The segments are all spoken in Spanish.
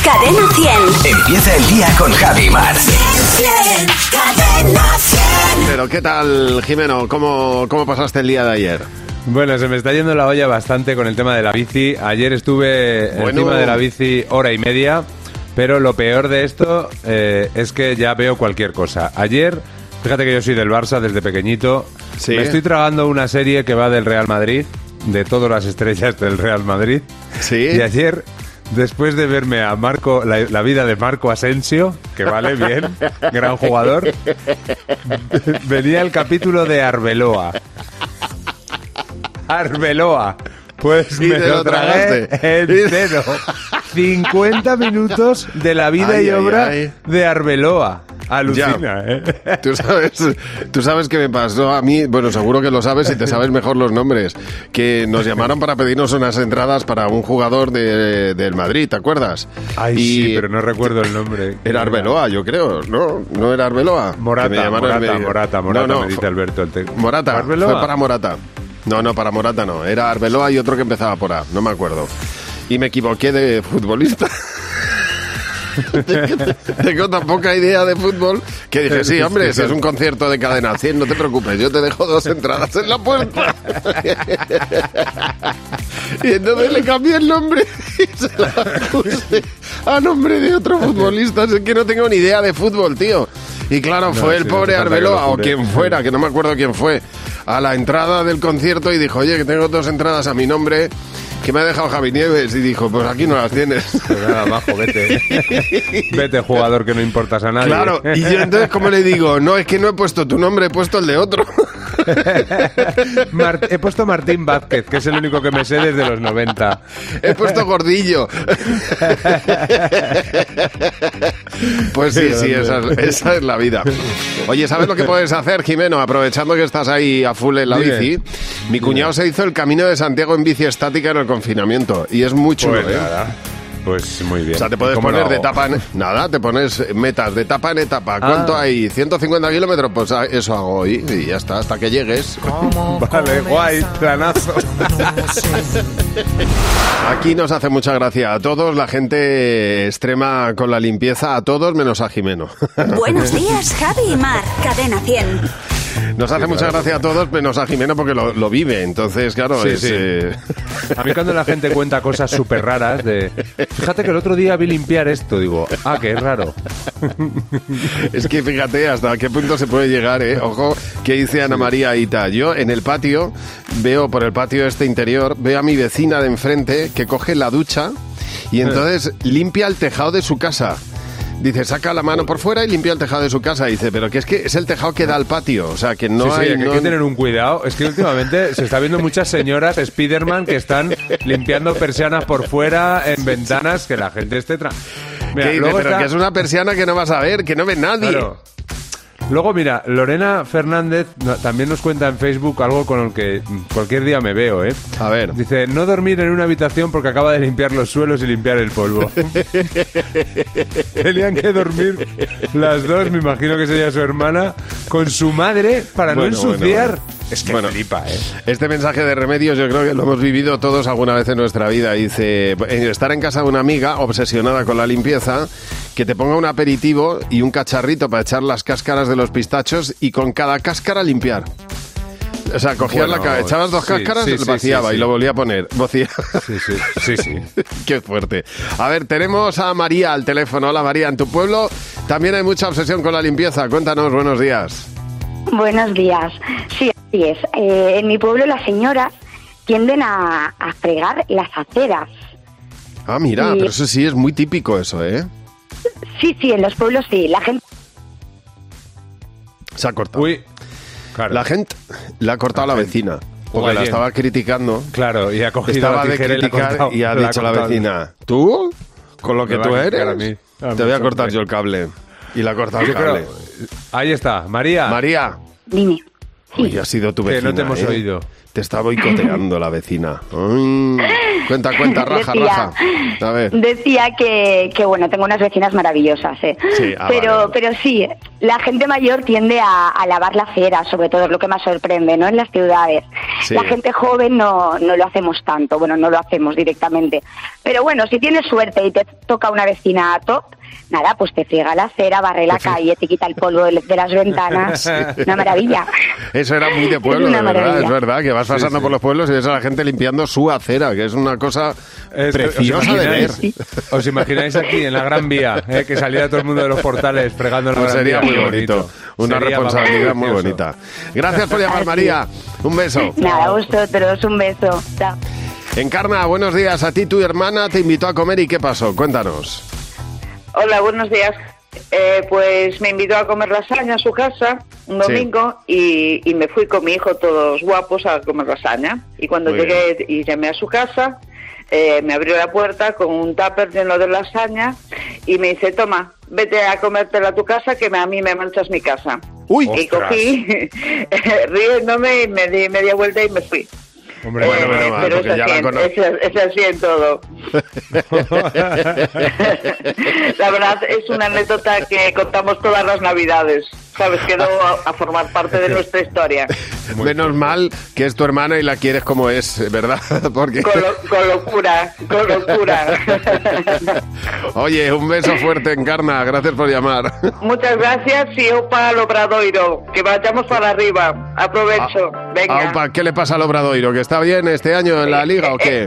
Cadena 100. Empieza el día con Javi Mar. Cadena 100. Pero ¿qué tal, Jimeno? ¿Cómo pasaste el día de ayer? Bueno, se me está yendo la olla bastante con el tema de la bici. Ayer estuve encima de la bici hora y media, pero lo peor de esto es que ya veo cualquier cosa. Ayer, fíjate que yo soy del Barça desde pequeñito. ¿Sí? Me estoy tragando una serie que va del Real Madrid, de todas las estrellas del Real Madrid. ¿Sí? Y ayer, después de verme a Marco, la vida de Marco Asensio, que vale bien, gran jugador, venía el capítulo de Arbeloa. Arbeloa. Pues me lo tragué entero. 50 minutos de la vida y obra de Arbeloa. Alucina, ¿eh? Tú sabes qué me pasó a mí. Bueno, seguro que lo sabes y te sabes mejor los nombres. Que nos llamaron para pedirnos unas entradas para un jugador del Madrid, ¿te acuerdas? Ay, sí, pero no recuerdo el nombre. Era Arbeloa, yo creo, ¿no? ¿No era Arbeloa? Morata, No, me dice Alberto. Morata, ¿Arbeloa? fue para Morata. No, para Morata no. Era Arbeloa y otro que empezaba por A, no me acuerdo. Y me equivoqué de futbolista. Tengo tan poca idea de fútbol que dije, sí, hombre, ese es un concierto de Cadena 100, no te preocupes, yo te dejo 2 entradas en la puerta. Y entonces le cambié el nombre y se la puse a nombre de otro futbolista. Es que no tengo ni idea de fútbol, tío. Y claro, fue el pobre Arbeloa o quien fuera, que no me acuerdo quién fue, a la entrada del concierto y dijo, oye, que tengo 2 entradas a mi nombre que me ha dejado Javi Nieves, y dijo, pues aquí no las tienes. Pues nada, bajo, vete. Vete, jugador, que no importas a nadie. Claro, y yo entonces, ¿cómo le digo? No, es que no he puesto tu nombre, he puesto el de otro. He puesto Martín Vázquez, que es el único que me sé desde los 90. He puesto Gordillo. Pues sí, esa es la vida. Oye, ¿sabes lo que puedes hacer, Jimeno? Aprovechando que estás ahí a full en la bici. Mi cuñado se hizo el Camino de Santiago en bici estática en el confinamiento. Y es muy chulo, pues nada. Pues muy bien. O sea, te puedes poner de etapa en... Nada, te pones metas de etapa en etapa. ¿Cuánto hay? 150 kilómetros, pues eso hago hoy y ya está, hasta que llegues. Vale, guay, planazo. Aquí nos hace mucha gracia a todos, la gente extrema con la limpieza, a todos menos a Jimeno. Buenos días, Javi y Mar. Cadena 100. Nos hace mucha gracia a todos menos a Jimeno porque lo vive, entonces claro, sí. A mí cuando la gente cuenta cosas súper raras de... Fíjate que el otro día vi limpiar esto, digo, que es raro. Es que fíjate hasta qué punto se puede llegar, ¿eh? Ojo, que dice Ana María Ita. Yo en el patio, veo por el patio este interior, veo a mi vecina de enfrente que coge la ducha y entonces limpia el tejado de su casa. Dice, saca la mano por fuera y limpia el tejado de su casa. Dice, pero que es el tejado que da al patio. O sea, que no hay... Sí, hay que tener un cuidado. Es que últimamente se está viendo muchas señoras Spiderman que están limpiando persianas por fuera en ventanas, que la gente esté... Mira, pero que es una persiana que no vas a ver, que no ve nadie. Claro. Luego, mira, Lorena Fernández también nos cuenta en Facebook algo con el que cualquier día me veo, ¿eh? A ver. Dice, no dormir en una habitación porque acaba de limpiar los suelos y limpiar el polvo. Tenían que dormir las dos, me imagino que sería su hermana, con su madre para no ensuciar. Bueno. Es que flipa, ¿eh? Este mensaje de Remedios yo creo que lo hemos vivido todos alguna vez en nuestra vida. Dice, estar en casa de una amiga obsesionada con la limpieza, que te ponga un aperitivo y un cacharrito para echar las cáscaras de los pistachos y con cada cáscara limpiar. O sea, cogías echabas 2 cáscaras, vaciaba y lo volvía a poner. Sí. Qué fuerte. A ver, tenemos a María al teléfono. Hola María, en tu pueblo también hay mucha obsesión con la limpieza. Cuéntanos, buenos días. Buenos días. Sí, así es. En mi pueblo las señoras tienden a fregar las aceras. Ah, mira, pero eso sí es muy típico eso, ¿eh? Sí, en los pueblos sí. La gente... Se ha cortado. Uy, claro. La gente le ha cortado a la vecina. Porque la estaba criticando. Claro, y ha cogido estaba la tijera de criticar y ha dicho a la vecina, ¿tú? Con lo que tú eres, te voy a cortar yo el cable. Y le ha cortado el cable. Ahí está, María. María. Dime. Sí. Hoy ha sido tu vecina. Que no te hemos oído. Te está boicoteando la vecina. Ay. Cuenta, raja. A ver. Decía que bueno, tengo unas vecinas maravillosas, Sí, pero vale. sí, la gente mayor tiende a lavar la acera, sobre todo, es lo que más sorprende, ¿no? En las ciudades. Sí. La gente joven no lo hacemos tanto, bueno, no lo hacemos directamente. Pero bueno, si tienes suerte y te toca una vecina top, nada, pues te friega la acera, barre la calle, te quita el polvo de las ventanas. Una maravilla. Eso era muy de pueblo, Es una de verdad, maravilla. es verdad, que vas pasando por los pueblos y ves a la gente limpiando su acera, que es una cosa preciosa de ver. ¿Os imagináis aquí en la Gran Vía, que saliera todo el mundo de los portales fregando en la Pues Gran sería Vía? muy Qué bonito, una Sería, responsabilidad vamos, muy precioso. bonita. Gracias por llamar, María. Un beso. Nada, a vosotros, un beso. Chao. Encarna, buenos días. A ti tu hermana te invitó a comer y ¿qué pasó? Cuéntanos. Hola, buenos días. Pues me invitó a comer lasaña a su casa un domingo y me fui con mi hijo todos guapos a comer lasaña. Y cuando Muy llegué y llamé a su casa, me abrió la puerta con un tupper lleno de lasaña y me dice, toma, vete a comértela a tu casa que a mí me manchas mi casa. Uy, Y cogí, riéndome, y me di media vuelta y me fui. Hombre, Bueno, Pero porque ya la conozco. es así en todo. La verdad es una anécdota que contamos todas las Navidades. ¿Sabes? Quedó a formar parte de nuestra historia. Menos mal que es tu hermana y la quieres como es, ¿verdad? Porque... Con locura, con locura. Oye, un beso fuerte, Encarna. Gracias por llamar. Muchas gracias y opa al Obradoiro. Que vayamos para arriba. Aprovecho. Venga. Aupa, ¿qué le pasa al Obradoiro? ¿Que está bien este año en la Liga o qué?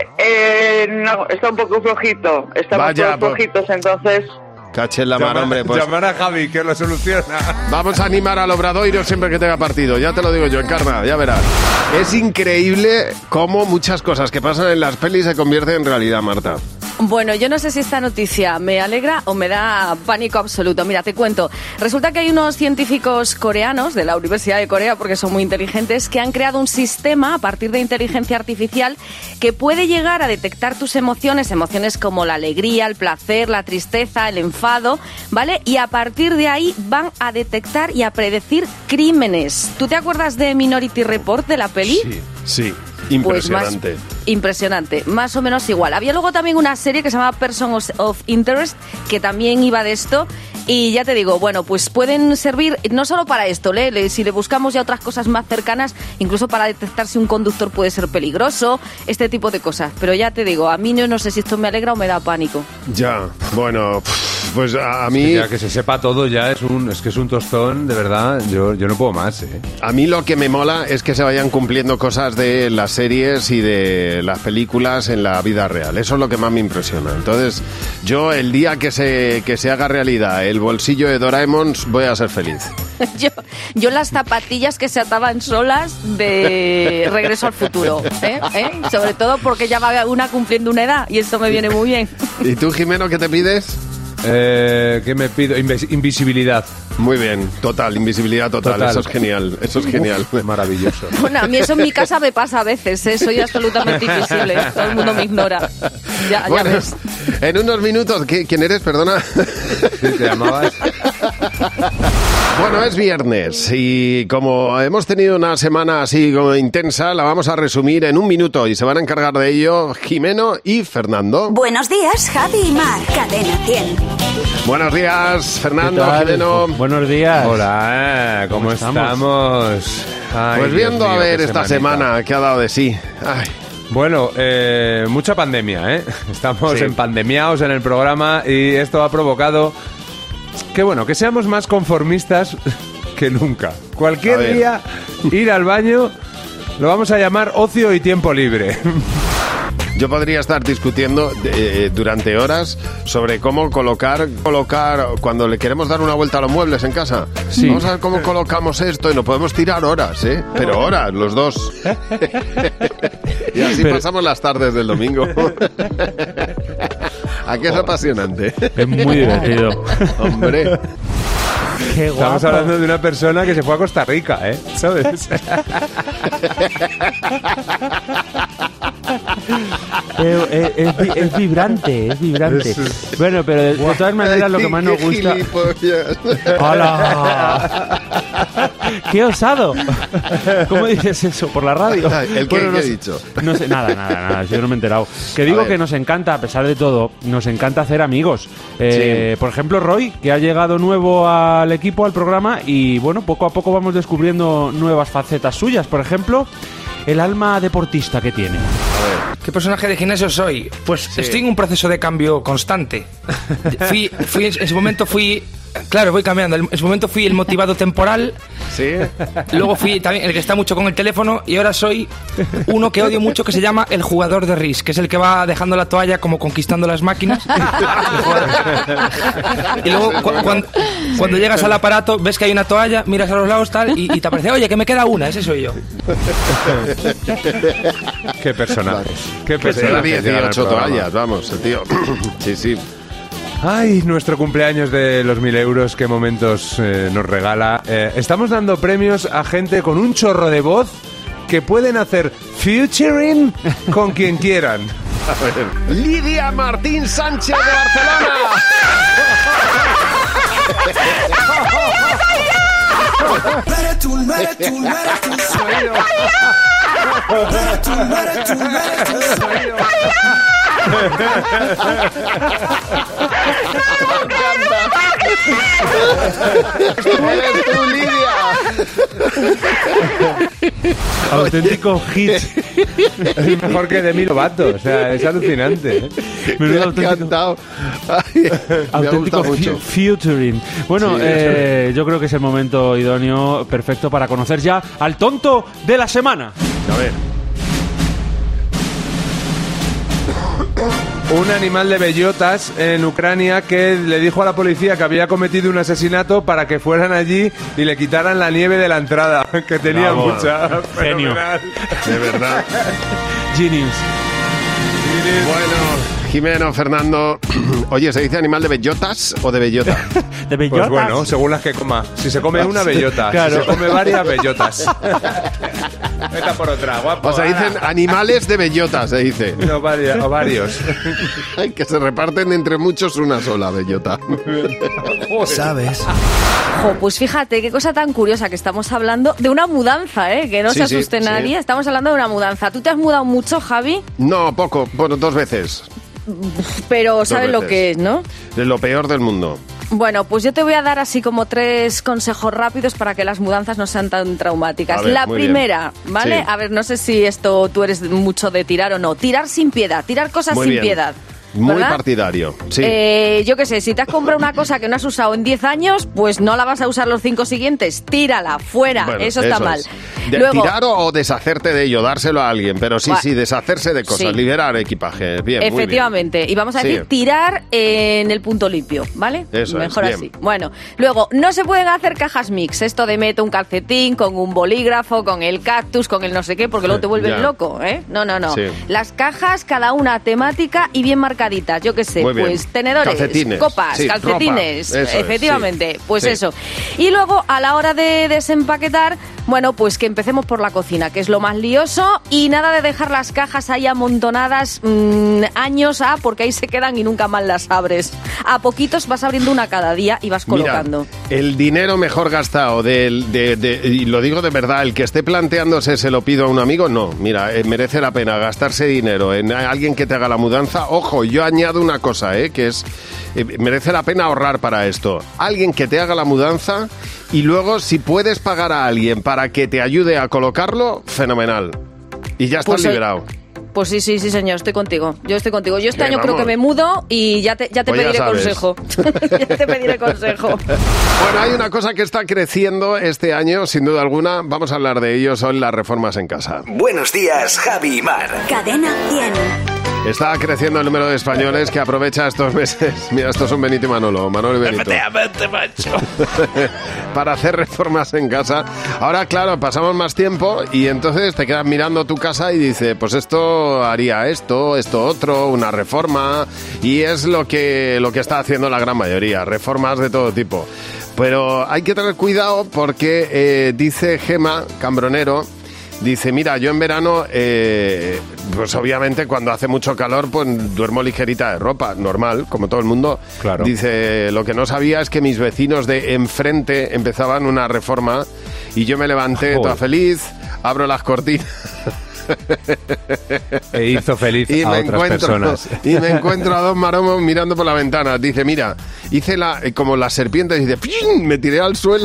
No, está un poco flojito. Estamos Vaya, todos flojitos, entonces... Caché en la mar, hombre. Pues Llamar a Javi, que lo soluciona. vamos a animar al Obradoiro siempre que tenga partido. Ya te lo digo yo, Encarna, ya verás. Es increíble cómo muchas cosas que pasan en las pelis se convierten en realidad, Marta. Bueno, yo no sé si esta noticia me alegra o me da pánico absoluto. Mira, te cuento. Resulta que hay unos científicos coreanos de la Universidad de Corea, porque son muy inteligentes, que han creado un sistema a partir de inteligencia artificial que puede llegar a detectar tus emociones como la alegría, el placer, la tristeza, el enfado, ¿vale? Y a partir de ahí van a detectar y a predecir crímenes. ¿Tú te acuerdas de Minority Report, de la peli? Sí. Pues Impresionante. Impresionante, más o menos igual. Había luego también una serie que se llama Persons of Interest, que también iba de esto. Y ya te digo, bueno, pues pueden servir no solo para esto, si le buscamos ya otras cosas más cercanas, incluso para detectar si un conductor puede ser peligroso, este tipo de cosas. Pero ya te digo, a mí no sé si esto me alegra o me da pánico. Ya, bueno, pues a mí... Ya que se sepa todo ya es que es un tostón, de verdad, yo no puedo más, A mí lo que me mola es que se vayan cumpliendo cosas de las series y de las películas en la vida real. Eso es lo que más me impresiona. Entonces, yo el día que se haga realidad el bolsillo de Doraemon, voy a ser feliz. Yo las zapatillas que se ataban solas de Regreso al Futuro, sobre todo porque ya va una cumpliendo una edad y eso me viene muy bien. ¿Y tú, Jimeno, qué te pides? ¿Qué me pido? Invisibilidad. Muy bien, total, invisibilidad total. Eso es genial, eso es genial. Maravilloso. Bueno, a mí eso en mi casa me pasa a veces, soy absolutamente invisible, todo el mundo me ignora. Ya Bueno, ves. en unos minutos, ¿quién eres? Perdona. ¿Sí te llamabas? Bueno, es viernes y como hemos tenido una semana así como intensa, la vamos a resumir en un minuto y se van a encargar de ello Jimeno y Fernando. Buenos días, Javi y Mar. Cadena 100. Buenos días, Fernando, ¿Qué tal? Jimeno. Buenos días. Hola, ¿cómo estamos? Ay, Pues Dios viendo a mío, ver qué esta semanita. semana que ha dado de sí. Ay. Bueno, mucha pandemia, Estamos Sí. en pandemiaos en el programa y esto ha provocado que seamos más conformistas que nunca. A Cualquier ver. día ir al baño lo vamos a llamar ocio y tiempo libre. Yo podría estar discutiendo durante horas sobre cómo colocar cuando le queremos dar una vuelta a los muebles en casa. Sí. Vamos a ver cómo colocamos esto y nos podemos tirar horas, pero horas, los dos. Y así pasamos las tardes del domingo. ¿A qué es apasionante? Es muy divertido. Hombre. Qué Estamos guapo. hablando de una persona que se fue a Costa Rica, ¿sabes? Pero es vibrante, es vibrante. Bueno, pero de todas maneras lo que más nos Qué gusta... gilipollas. ¡Hala! ¡Qué osado! ¿Cómo dices eso? ¿Por la radio? ¿El qué, he dicho? No sé, nada, yo no me he enterado. Que digo que nos encanta, a pesar de todo, nos encanta hacer amigos. Por ejemplo, Roy, que ha llegado nuevo al equipo, al programa, y bueno, poco a poco vamos descubriendo nuevas facetas suyas. Por ejemplo, el alma deportista que tiene. ¿Qué personaje de gimnasio soy? Pues estoy en un proceso de cambio constante. En su momento fui... Claro, voy cambiando. En su momento fui el motivado temporal. Sí. Luego fui también el que está mucho con el teléfono. Y ahora soy uno que odio mucho, que se llama el jugador de RIS, que es el que va dejando la toalla como conquistando las máquinas. Y luego cuando llegas al aparato, ves que hay una toalla, miras a los lados tal y te aparece, oye, que me queda una, ese soy yo. Qué personaje. Qué personaje. 18 toallas, vamos, el tío. Sí. Ay, nuestro cumpleaños de los 1.000 euros, qué momentos nos regala. Estamos dando premios a gente con un chorro de voz que pueden hacer featuring con quien quieran. Lidia Martín Sánchez de Barcelona. ¡Eres tú, Lidia! Auténtico hit. Es mejor que Demi Lovato, o sea, es alucinante. Me ha encantado. Ay, auténtico featuring. Bueno, yo creo que es el momento idóneo, perfecto para conocer ya al tonto de la semana. A ver. Un animal de bellotas en Ucrania que le dijo a la policía que había cometido un asesinato para que fueran allí y le quitaran la nieve de la entrada, que tenía mucha. Genio. De verdad. Genius. Bueno, Jimeno, Fernando. Oye, ¿se dice animal de bellotas o de bellota? ¿De bellotas? Pues bueno, según las que coma. Si se come una, bellota. Claro. Si se come varias, bellotas. Vete por otra, guapo. O se dicen animales de bellotas, se dice. No, o varios. Que se reparten entre muchos una sola bellota. ¿Sabes? Pues fíjate, qué cosa tan curiosa que estamos hablando de una mudanza, que no se asuste nadie. Estamos hablando de una mudanza. ¿Tú te has mudado mucho, Javi? No, poco. Bueno, 2 veces. Pero sabes lo que es, ¿no? De lo peor del mundo. Bueno, pues yo te voy a dar así como 3 consejos rápidos para que las mudanzas no sean tan traumáticas. Ver, la primera, bien. ¿vale? Sí. A ver, no sé si esto tú eres mucho de tirar o no. Tirar sin piedad, tirar cosas Muy sin bien. piedad. Muy ¿verdad? partidario, sí. Yo qué sé, si te has comprado una cosa que no has usado en 10 años, pues no la vas a usar los 5 siguientes. Tírala, fuera, Bueno, eso está mal. Luego, tirar o deshacerte de ello, dárselo a alguien, pero sí, deshacerse de cosas, sí. liberar equipaje. Bien, efectivamente, muy bien. Y vamos a decir tirar en el punto limpio, ¿vale? Eso mejor es, así. bien. Bueno, luego, no se pueden hacer cajas mix, esto de meto un calcetín con un bolígrafo, con el cactus, con el no sé qué, porque luego te vuelves Ya. loco, ¿eh? No. Sí. Las cajas, cada una temática y bien marcaditas, yo qué sé, Muy bien. pues tenedores, Calcetines, copas, sí, calcetines, ropa, eso es, efectivamente, sí. pues Sí. eso. Y luego, a la hora de desempaquetar, bueno, pues que empecemos por la cocina, que es lo más lioso, y nada de dejar las cajas ahí amontonadas años, porque ahí se quedan y nunca más las abres. A poquitos vas abriendo una cada día y vas colocando. Mira, el dinero mejor gastado, y lo digo de verdad, el que esté planteándose se lo pido a un amigo, no. Mira, merece la pena gastarse dinero en alguien que te haga la mudanza. Ojo, yo añado una cosa, que es, merece la pena ahorrar para esto. Alguien que te haga la mudanza y luego si puedes pagar a alguien para que te ayude a colocarlo, fenomenal. Y ya estás liberado. Pues sí, señor, estoy contigo. Yo estoy contigo. Yo este año vamos. creo que me mudo y ya te Pues pediré ya sabes. consejo. Ya te pediré consejo. Bueno, hay una cosa que está creciendo este año, sin duda alguna. Vamos a hablar de ello, son las reformas en casa. Buenos días, Javi y Mar. Cadena 100. Está creciendo el número de españoles que aprovecha estos meses. Mira, estos son Benito y Manolo y Benito. Efectivamente, macho. Para hacer reformas en casa. Ahora, claro, pasamos más tiempo y entonces te quedas mirando tu casa y dices, pues esto haría esto otro, una reforma. Y es lo que está haciendo la gran mayoría, reformas de todo tipo. Pero hay que tener cuidado porque dice Gema Cambronero, Dice, mira, yo en verano, pues obviamente cuando hace mucho calor, pues duermo ligerita de ropa, normal, como todo el mundo. Claro. Dice, lo que no sabía es que mis vecinos de enfrente empezaban una reforma y yo me levanté toda feliz, abro las cortinas... E hizo feliz a otras personas. Y me encuentro a dos maromos mirando por la ventana. Dice, mira, hice como la serpiente, dice, ¡ping! Me tiré al suelo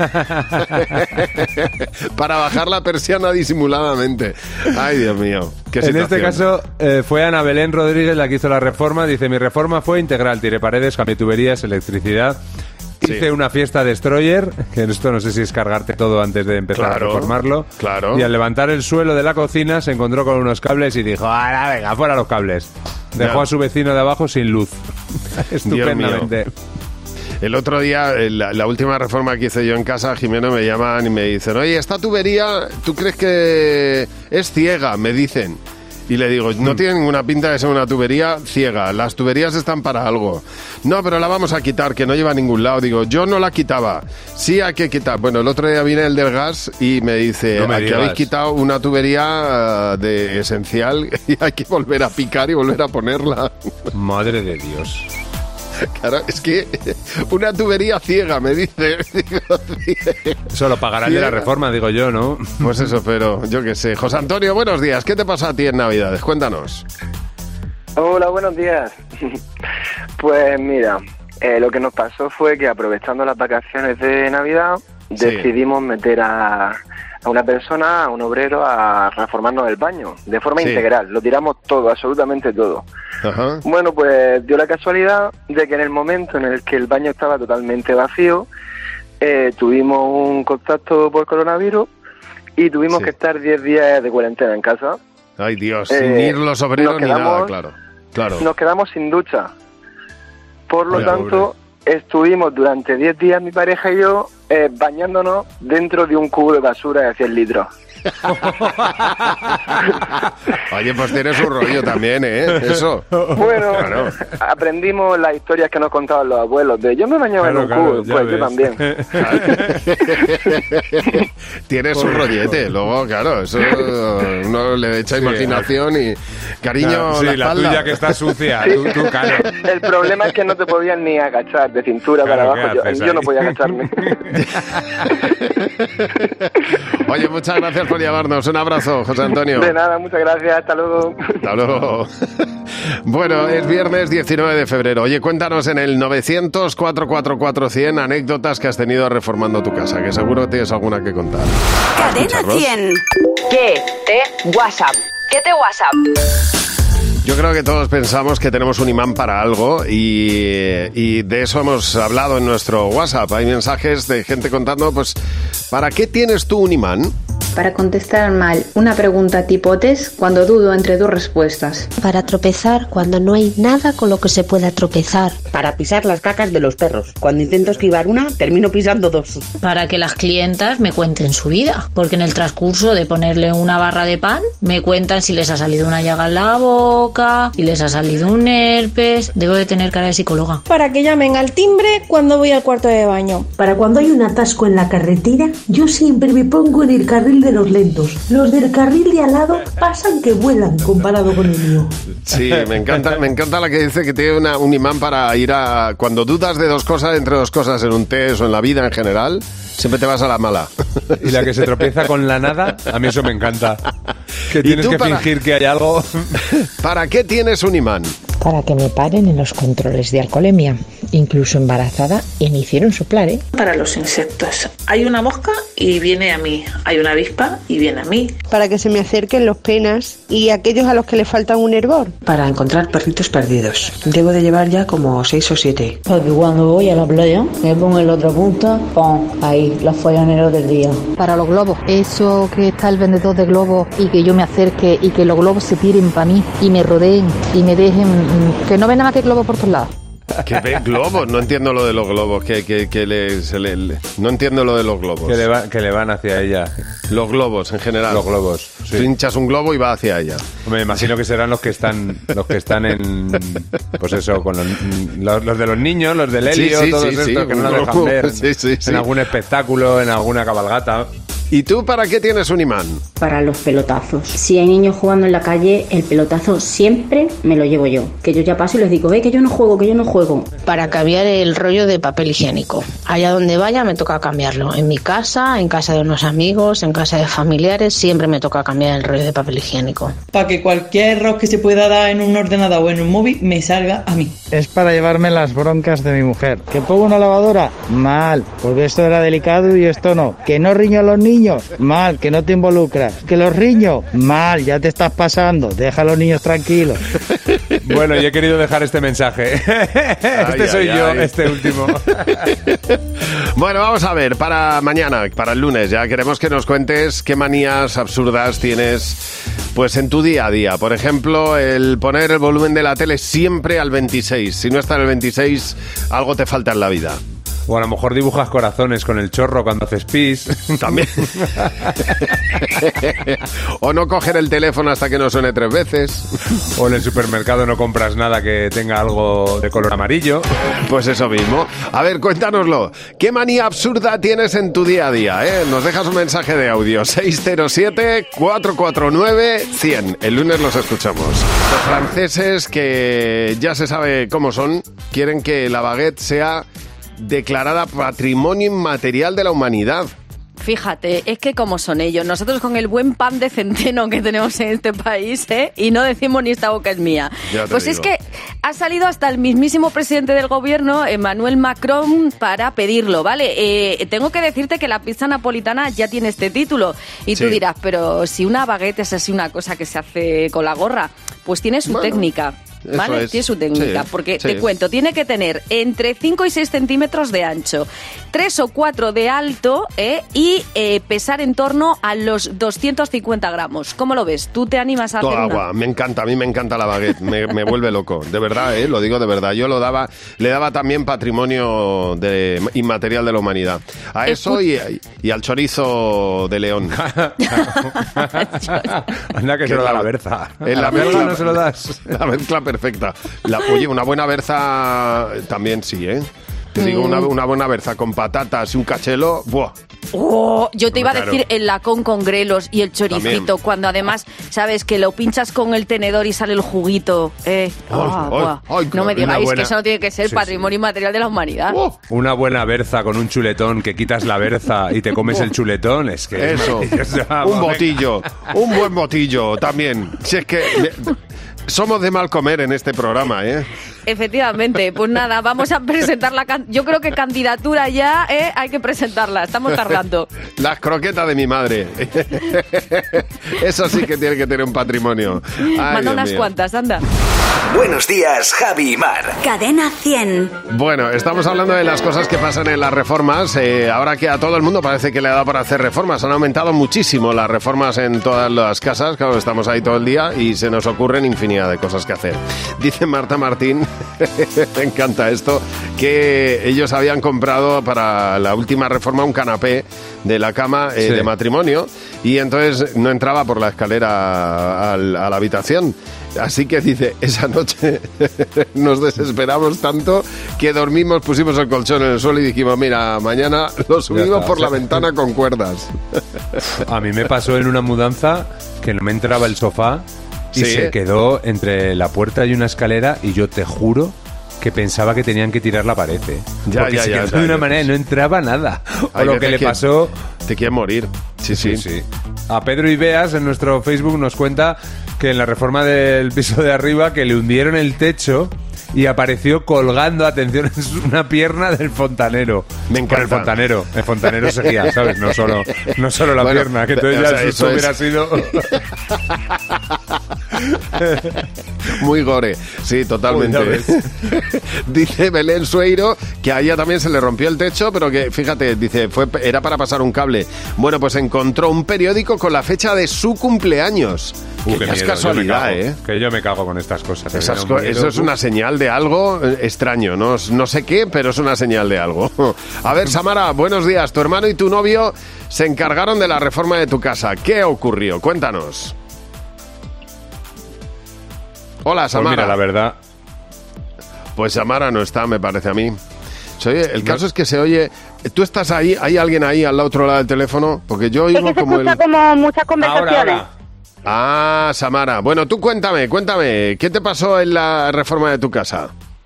para bajar la persiana disimuladamente. Ay, Dios mío. En este caso fue Ana Belén Rodríguez la que hizo la reforma. Dice, mi reforma fue integral, tiré paredes, cambié tuberías, electricidad. Hice una fiesta destroyer, que esto no sé si es cargarte todo antes de empezar a reformarlo. Claro. Y al levantar el suelo de la cocina se encontró con unos cables y dijo, ¡ahora venga, fuera los cables! Dejó a su vecino de abajo sin luz. Estupendamente. El otro día, la última reforma que hice yo en casa, Jimeno, me llaman y me dicen, oye, esta tubería, ¿tú crees que es ciega? Me dicen. Y le digo, no tiene ninguna pinta de ser una tubería ciega, las tuberías están para algo. No, pero la vamos a quitar, que no lleva a ningún lado. Digo, yo no la quitaba, sí hay que quitar. Bueno, el otro día vine el del gas y me dice, aquí habéis quitado una tubería de esencial y hay que volver a picar y volver a ponerla. Madre de Dios. Claro, es que una tubería ciega, me dice. Eso lo pagarán de la reforma, digo yo, ¿no? Pues eso, pero yo qué sé. José Antonio, buenos días. ¿Qué te pasa a ti en Navidades? Cuéntanos. Hola, buenos días. Pues mira, lo que nos pasó fue que aprovechando las vacaciones de Navidad, decidimos meter a una persona, a un obrero, a reformarnos el baño de forma integral. Lo tiramos todo, absolutamente todo. Ajá. Bueno, pues dio la casualidad de que en el momento en el que el baño estaba totalmente vacío, tuvimos un contacto por coronavirus y tuvimos que estar 10 días de cuarentena en casa. Ay, Dios, sin ir los obreros ni nada, claro. Nos quedamos sin ducha. Por lo tanto, estuvimos durante 10 días, mi pareja y yo, bañándonos dentro de un cubo de basura de 100 litros. Oye, pues tienes un rollo también, ¿eh? Eso. Bueno, aprendimos las historias que nos contaban los abuelos de yo me bañaba en un cubo, pues yo también. Tienes un rollete, luego, claro, eso uno le echa imaginación y cariño, sí, la tuya que está sucia, tú claro. El problema es que no te podías ni agachar de cintura para abajo, yo no podía agacharme. Oye, muchas gracias por llamarnos. Un abrazo, José Antonio. De nada, muchas gracias. Hasta luego. Hasta luego. Bueno, es viernes 19 de febrero. Oye, cuéntanos en el 900-444-100 anécdotas que has tenido reformando tu casa, que seguro tienes alguna que contar. Cadena 100. ¿Qué te WhatsApp? ¿Qué te WhatsApp? Yo creo que todos pensamos que tenemos un imán para algo y de eso hemos hablado en nuestro WhatsApp. Hay mensajes de gente contando, pues, ¿para qué tienes tú un imán? Para contestar mal una pregunta tipo test cuando dudo entre dos respuestas. Para tropezar cuando no hay nada con lo que se pueda tropezar. Para pisar las cacas de los perros. Cuando intento esquivar una, termino pisando dos. Para que las clientas me cuenten su vida. Porque en el transcurso de ponerle una barra de pan, me cuentan si les ha salido una llaga en la boca, si les ha salido un herpes. Debo de tener cara de psicóloga. Para que llamen al timbre cuando voy al cuarto de baño. Para cuando hay un atasco en la carretera, yo siempre me pongo en el carril de los lentos. Los del carril de al lado pasan que vuelan comparado con el mío. Sí, me encanta la que dice que tiene un imán para ir a... Cuando dudas de dos cosas, entre dos cosas en un test o en la vida en general, siempre te vas a la mala. Y la que se tropieza con la nada, a mí eso me encanta. Que tienes que fingir que hay algo. ¿Para qué tienes un imán? Para que me paren en los controles de alcoholemia. Incluso embarazada y me hicieron soplar, ¿eh? Para los insectos. Hay una mosca y viene a mí. Hay una avispa y viene a mí. Para que se me acerquen los penas y aquellos a los que le falta un hervor. Para encontrar perritos perdidos. Debo de llevar ya como 6 o 7. Porque cuando voy a la playa, me pongo en la otra punta, ¡pum! Ahí, los folloneros del día. Para los globos. Eso que está el vendedor de globos y que yo me acerque y que los globos se tiren para mí y me rodeen y me dejen... Que no ven nada más que globos por todos lados. ¿Qué ve globos? No entiendo lo de los globos. No entiendo lo de los globos. Que le van hacia ella. Los globos, en general. Los globos. Sí. Tú hinchas un globo y va hacia ella. Me imagino que serán los que están en... Pues eso, con los de los niños, los del helio, todos estos que no los dejan ver. En algún espectáculo, en alguna cabalgata. ¿Y tú para qué tienes un imán? Para los pelotazos. Si hay niños jugando en la calle, el pelotazo siempre me lo llevo yo. Que yo ya paso y les digo, que yo no juego. Para cambiar el rollo de papel higiénico. Allá donde vaya me toca cambiarlo. En mi casa, en casa de unos amigos, en casa de familiares, siempre me toca cambiar el rollo de papel higiénico. Para que cualquier error que se pueda dar en un ordenador o en un móvil me salga a mí. Es para llevarme las broncas de mi mujer. ¿Que pongo una lavadora? Mal, porque esto era delicado y esto no. ¿Que no riño a los niños? Mal, que no te involucras. ¿Que los riño? Mal, ya te estás pasando. Deja a los niños tranquilos. Bueno, y he querido dejar este mensaje. Soy yo, este último. Bueno, vamos a ver, para mañana, para el lunes, ya queremos que nos cuentes qué manías absurdas tienes pues en tu día a día. Por ejemplo, el poner el volumen de la tele siempre al 26. Si no está en el 26, algo te falta en la vida. O a lo mejor dibujas corazones con el chorro cuando haces pis. También. O no coger el teléfono hasta que no suene 3 veces. O en el supermercado no compras nada que tenga algo de color amarillo. Pues eso mismo. A ver, cuéntanoslo. ¿Qué manía absurda tienes en tu día a día? Nos dejas un mensaje de audio. 607-449-100. El lunes los escuchamos. Los franceses, que ya se sabe cómo son, quieren que la baguette sea declarada Patrimonio Inmaterial de la Humanidad. Fíjate, es que como son ellos, nosotros con el buen pan de centeno que tenemos en este país, y no decimos ni esta boca es mía. Pues digo. Es que ha salido hasta el mismísimo presidente del gobierno, Emmanuel Macron, para pedirlo, ¿vale? Tengo que decirte que la pizza napolitana ya tiene este título, y tú dirás, pero si una baguette es así una cosa que se hace con la gorra, pues tiene su técnica. ¿Vale? Tiene su técnica, porque te cuento, tiene que tener entre 5 y 6 centímetros de ancho, 3 o 4 de alto y pesar en torno a los 250 gramos. ¿Cómo lo ves? ¿Tú te animas a hacer una? Agua, me encanta, a mí me encanta la baguette, me vuelve loco, de verdad, lo digo de verdad. Yo le daba también patrimonio inmaterial de la humanidad. A eso y al chorizo de León. Anda que se lo da la berza. En la berza no se lo das. La mezcla perfecta. Oye, una buena berza también sí, ¿eh? Te digo, una buena berza con patatas y un cachelo, ¡buah! Oh, yo te iba a decir el lacón con grelos y el choricito, también. Cuando además, sabes, que lo pinchas con el tenedor y sale el juguito. No me digáis que eso no tiene que ser patrimonio inmaterial de la humanidad. Una buena berza con un chuletón, que quitas la berza y te comes el chuletón, es que... Eso, un botillo, un buen botillo también. Si es que... Somos de mal comer en este programa, ¿eh? Efectivamente, pues nada, vamos a presentar yo creo que candidatura ya, hay que presentarla, estamos tardando. Las croquetas de mi madre. Eso sí que tiene que tener un patrimonio. Manda unas cuantas, anda. Buenos días, Javi y Mar. Cadena 100. Bueno, estamos hablando de las cosas que pasan en las reformas. Ahora que a todo el mundo parece que le ha dado por hacer reformas. Han aumentado muchísimo las reformas en todas las casas. Claro, estamos ahí todo el día y se nos ocurren infinidad de cosas que hacer. Dice Marta Martín, me encanta esto, que ellos habían comprado para la última reforma un canapé de la cama de matrimonio y entonces no entraba por la escalera a la habitación. Así que dice, esa noche nos desesperamos tanto que dormimos, pusimos el colchón en el suelo y dijimos, mira, mañana lo subimos por la ventana con cuerdas. A mí me pasó en una mudanza que no me entraba el sofá y se quedó entre la puerta y una escalera y yo te juro que pensaba que tenían que tirar la pared. Porque se quedó de una manera y no entraba nada. O lo que le pasó... Te quiere morir. Sí. A Pedro Ibeas en nuestro Facebook nos cuenta que en la reforma del piso de arriba que le hundieron el techo y apareció colgando, atención, una pierna del fontanero. Me encanta. El fontanero seguía, ¿sabes? No solo la pierna, que entonces ya eso hubiera sido... Muy gore, sí, totalmente. Dice Belén Sueiro que a ella también se le rompió el techo, pero que, fíjate, dice, era para pasar un cable. Bueno, pues encontró un periódico con la fecha de su cumpleaños. Que es casualidad, Que yo me cago con estas cosas. Eso es una señal de algo extraño, no sé qué, pero es una señal de algo. A ver, Samara, buenos días. Tu hermano y tu novio se encargaron de la reforma de tu casa. ¿Qué ocurrió? Cuéntanos. Hola, Samara. Pues mira, la verdad... Pues Samara no está, me parece a mí. El caso es que se oye... ¿Tú estás ahí? ¿Hay alguien ahí al otro lado del teléfono? Porque yo oigo es que como se escucha como muchas conversaciones. Ahora. Ah, Samara. Bueno, tú cuéntame. ¿Qué te pasó en la reforma de tu casa?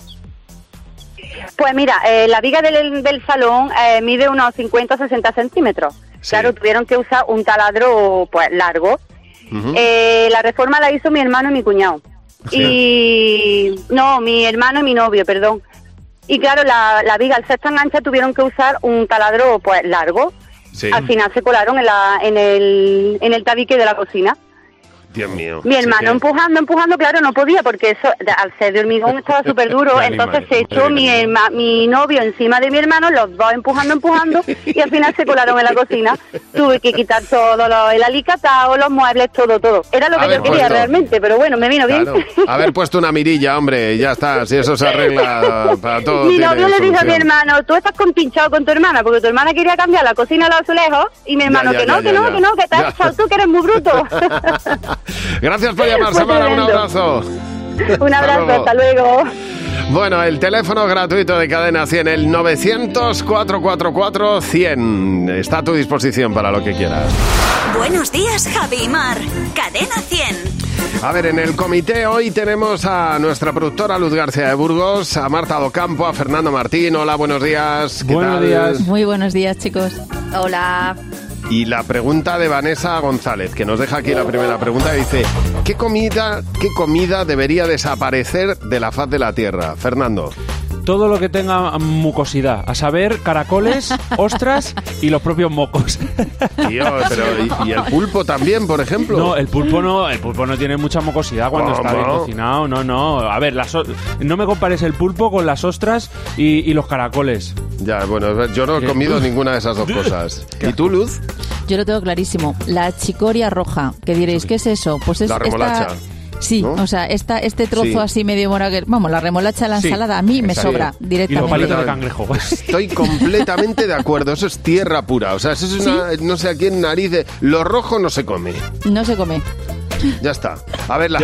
Pues mira, la viga del salón mide unos 50 o 60 centímetros. Sí. Claro, tuvieron que usar un taladro pues largo. Uh-huh. La reforma la hizo mi hermano y mi cuñado. Sí. Mi hermano y mi novio, perdón. Y claro, la viga al ser tan ancha tuvieron que usar un taladro pues largo. Sí. Al final se colaron en el tabique de la cocina. Dios mío. Mi hermano empujando, claro, no podía porque eso, al ser de hormigón estaba súper duro, entonces se echó mi novio encima de mi hermano, los dos empujando y al final se colaron en la cocina. Tuve que quitar todo el alicatado, los muebles, todo. Era lo que yo quería realmente, pero bueno, me vino bien. Haber puesto una mirilla, hombre, ya está, si eso se arregla para todo. Mi novio le dijo a mi hermano, tú estás compinchado con tu hermana, porque tu hermana quería cambiar la cocina a los azulejos, y mi hermano, que no, que te has echado tú, que eres muy bruto. Gracias por llamar, Samara, un abrazo. Un abrazo, hasta luego. Bueno, el teléfono gratuito de Cadena 100, el 900-444-100. Está a tu disposición para lo que quieras. Buenos días, Javi y Mar. Cadena 100. A ver, en el comité hoy tenemos a nuestra productora Luz García de Burgos, a Marta Docampo, a Fernando Martín. Hola, buenos días. ¿Qué buenos tal? días. Muy buenos días, chicos. Hola. Y la pregunta de Vanessa González, que nos deja aquí la primera pregunta, dice: ¿qué comida debería desaparecer de la faz de la Tierra? Fernando. Todo lo que tenga mucosidad, a saber, caracoles, ostras y los propios mocos. Tío, pero ¿y el pulpo también, por ejemplo? No, el pulpo no tiene mucha mucosidad cuando está bien cocinado, no. A ver, no me compares el pulpo con las ostras y los caracoles. Ya, bueno, yo no he comido ninguna de esas dos cosas. ¿Y tú, Luz? Yo lo tengo clarísimo. La chicoria roja, que diréis, ¿qué es eso? Pues es la remolacha. Sí, ¿no? O sea, este trozo así medio morado, vamos, la remolacha, la ensalada, a mí me sobra directamente. Y los palitos de cangrejo. Estoy completamente de acuerdo, eso es tierra pura. O sea, eso es una, no sé, aquí en nariz de... Lo rojo no se come. No se come. Ya está. A ver,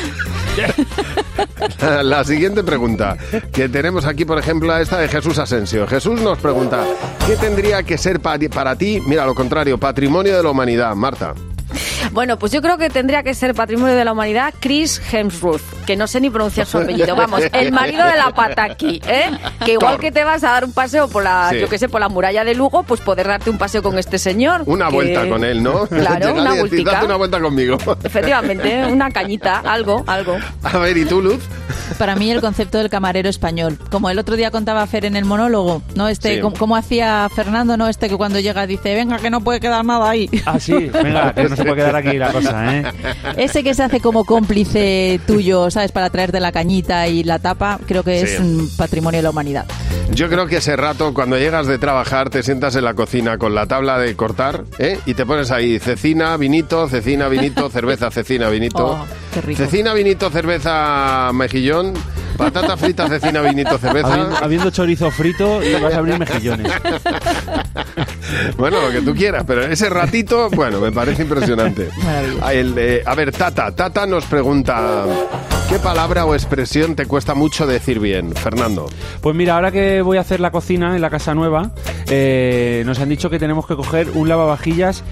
la siguiente pregunta que tenemos aquí, por ejemplo, esta de Jesús Asensio. Jesús nos pregunta: ¿qué tendría que ser para ti, mira, lo contrario, patrimonio de la humanidad? Marta. Bueno, pues yo creo que tendría que ser patrimonio de la humanidad Chris Hemsworth, que no sé ni pronunciar su apellido. Vamos, el marido de la Pataki, ¿eh? Que igual que te vas a dar un paseo por por la muralla de Lugo, pues poder darte un paseo con este señor. Una vuelta con él, ¿no? Claro, una vueltica. Date una vuelta conmigo. Efectivamente, una cañita, algo. A ver, ¿y tú, Luz? Para mí el concepto del camarero español. Como el otro día contaba Fer en el monólogo, ¿no? Como hacía Fernando, ¿no? Que cuando llega dice, venga, que no puede quedar nada ahí. Ah, sí, venga, que no se puede quedar aquí la cosa, ¿eh? Ese que se hace como cómplice tuyo, ¿sabes? Para traerte la cañita y la tapa, creo que es un patrimonio de la humanidad. Yo creo que ese rato, cuando llegas de trabajar, te sientas en la cocina con la tabla de cortar, ¿eh? Y te pones ahí cecina, vinito, cerveza, cecina, vinito. Oh, qué rico. Cecina, vinito, cerveza, mejillón. Patata frita, cecina, vinito, cerveza. Habiendo chorizo frito y vas a abrir mejillones. Bueno, lo que tú quieras, pero ese ratito, bueno, me parece impresionante. A ver, Tata nos pregunta: ¿qué palabra o expresión te cuesta mucho decir bien, Fernando? Pues mira, ahora que voy a hacer la cocina en la casa nueva, nos han dicho que tenemos que coger un lavavajillas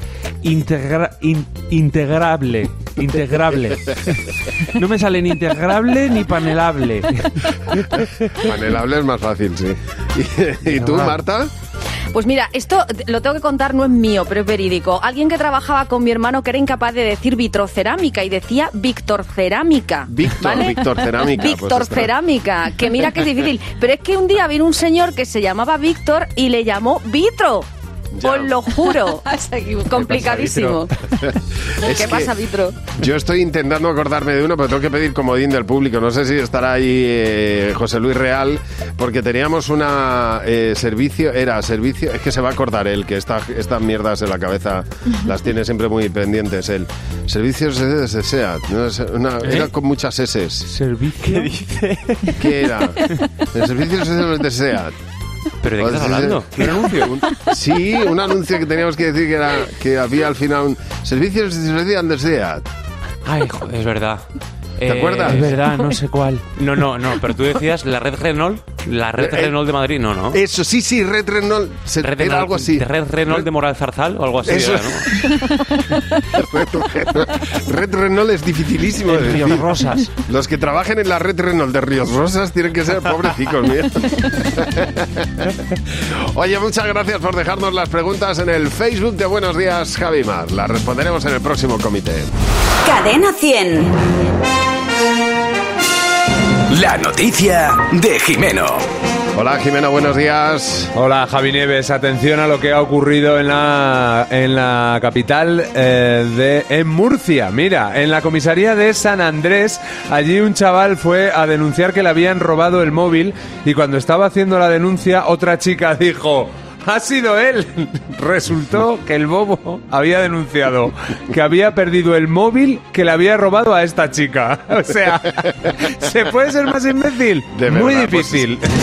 integrable. No me sale ni integrable ni panelable. Panelable es más fácil, sí. ¿Y tú, Marta? Pues mira, esto lo tengo que contar, no es mío, pero es verídico. Alguien que trabajaba con mi hermano que era incapaz de decir vitrocerámica y decía victorcerámica. Victorcerámica. Victorcerámica, que mira que es difícil. Pero es que un día vino un señor que se llamaba Víctor y le llamó Vitro. Os lo juro. Complicadísimo. ¿Qué pasa, Vitro? Yo estoy intentando acordarme de uno, pero tengo que pedir comodín del público. No sé si estará ahí José Luis Real, porque teníamos una servicio, es que se va a acordar él, que estas mierdas en la cabeza las tiene siempre muy pendientes él. Servicios de SEAT, ¿no? Era con muchas S's. ¿Servicio? ¿Qué dice? ¿Qué era? El servicio de SEAT. ¿Pero de qué estás hablando? ¿Un anuncio? Sí, un anuncio que teníamos que decir que había al final un servicios de SEAT. Ay, joder, es verdad. ¿Te acuerdas? Es verdad, no sé cuál. No, pero tú decías la red Renault, Renault de Madrid, no. Eso, sí, red Renault, era algo así. Red Renault de Moral Zarzal o algo así. Eso. Era, ¿no? Red Renault es dificilísimo de decir. Ríos Rosas. Los que trabajen en la red Renault de Ríos Rosas tienen que ser pobrecicos, mira. Oye, muchas gracias por dejarnos las preguntas en el Facebook de Buenos Días, Javi Mar. Las responderemos en el próximo comité. Cadena 100. La noticia de Jimeno. Hola, Jimeno, buenos días. Hola, Javi Nieves. Atención a lo que ha ocurrido en la capital en Murcia. Mira, en la comisaría de San Andrés, allí un chaval fue a denunciar que le habían robado el móvil y cuando estaba haciendo la denuncia, otra chica dijo... ¡Ha sido él! Resultó que el bobo había denunciado que había perdido el móvil que le había robado a esta chica. O sea, ¿se puede ser más imbécil? De verdad, muy difícil. Pues...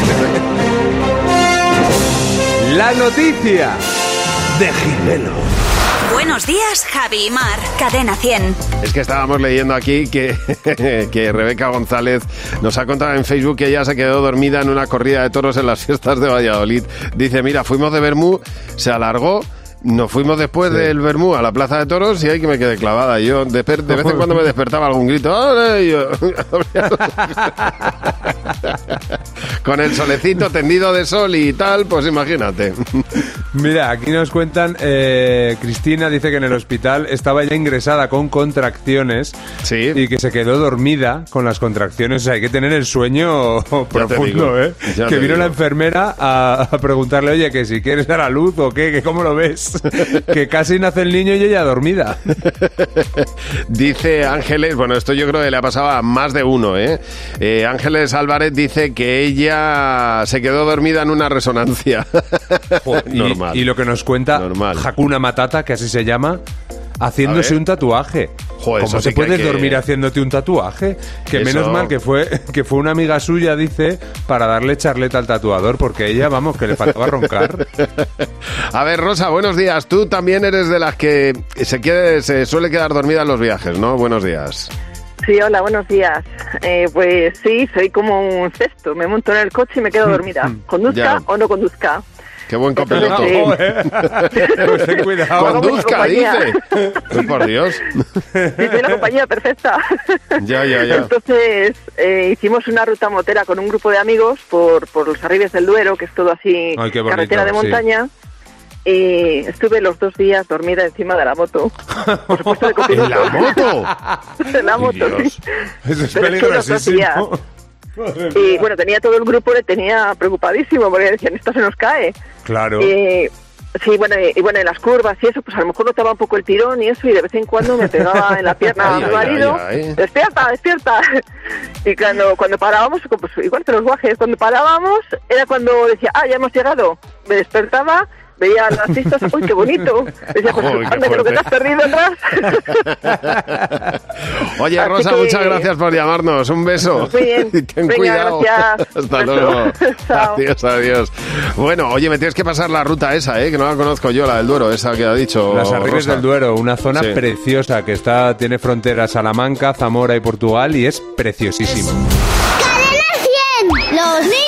La noticia de Jimeno. Buenos días, Javi y Mar. Cadena 100. Es que estábamos leyendo aquí que Rebeca González nos ha contado en Facebook que ella se quedó dormida en una corrida de toros en las fiestas de Valladolid. Dice, mira, fuimos de Bermú, se alargó, nos fuimos después del Bermú a la plaza de toros y ahí que me quedé clavada. Yo de vez en cuando me despertaba algún grito. ¡Ay! Con el solecito tendido de sol y tal, pues imagínate. Mira, aquí nos cuentan, Cristina dice que en el hospital estaba ya ingresada con contracciones y que se quedó dormida con las contracciones. O sea, hay que tener el sueño profundo, ¿eh? Que vino la enfermera a preguntarle, oye, que si quieres dar a luz o qué, que cómo lo ves. Que casi nace el niño y ella dormida. Dice Ángeles, bueno, esto yo creo que le ha pasado a más de uno, Ángeles Álvarez dice que ella se quedó dormida en una resonancia. Normal. Y lo que nos cuenta Hakuna Matata, que así se llama, haciéndose un tatuaje. Joder, ¿cómo te puedes dormir haciéndote un tatuaje? Que eso... menos mal que fue una amiga suya, dice, para darle charleta al tatuador, porque ella, vamos, que le faltaba roncar. A ver, Rosa, buenos días. Tú también eres de las que se suele quedar dormida en los viajes, ¿no? Buenos días. Sí, hola, buenos días. Pues sí, soy como un cesto. Me monto en el coche y me quedo dormida. Conduzca o no conduzca. Qué buen copiloto. Pues ten cuidado. Conduzca, dice. Pues por Dios. Sí, soy la compañía perfecta. Ya. Entonces, hicimos una ruta motera con un grupo de amigos por los Arribes del Duero, que es todo así, carretera de montaña. Sí. Y estuve los 2 días dormida encima de la moto. Por supuesto, de copiloto. ¿En la moto? En la moto, Dios. Sí. Eso es peligrosísimo. Y bueno, tenía todo el grupo, le tenía preocupadísimo porque decían, esto se nos cae. Claro. Sí, bueno, en las curvas y eso, pues a lo mejor notaba un poco el tirón y eso, y de vez en cuando me pegaba en la pierna a mi marido. Despierta. Y cuando parábamos, pues igual que los guajes, cuando parábamos era cuando decía, ya hemos llegado. Me despertaba, veía las pistas, ¡uy, qué bonito! Decía, pues anda, creo que te has perdido atrás. Oye, Rosa, muchas gracias por llamarnos. Un beso. Muy bien. Ten cuidado. Gracias. Hasta luego. Adiós. Bueno, oye, me tienes que pasar la ruta esa, que no la conozco yo, la del Duero, esa que ha dicho Las Arribes Rosa. del Duero, una zona preciosa que tiene frontera Salamanca, Zamora y Portugal y es preciosísimo. ¡Cadena 100! ¡Los niños!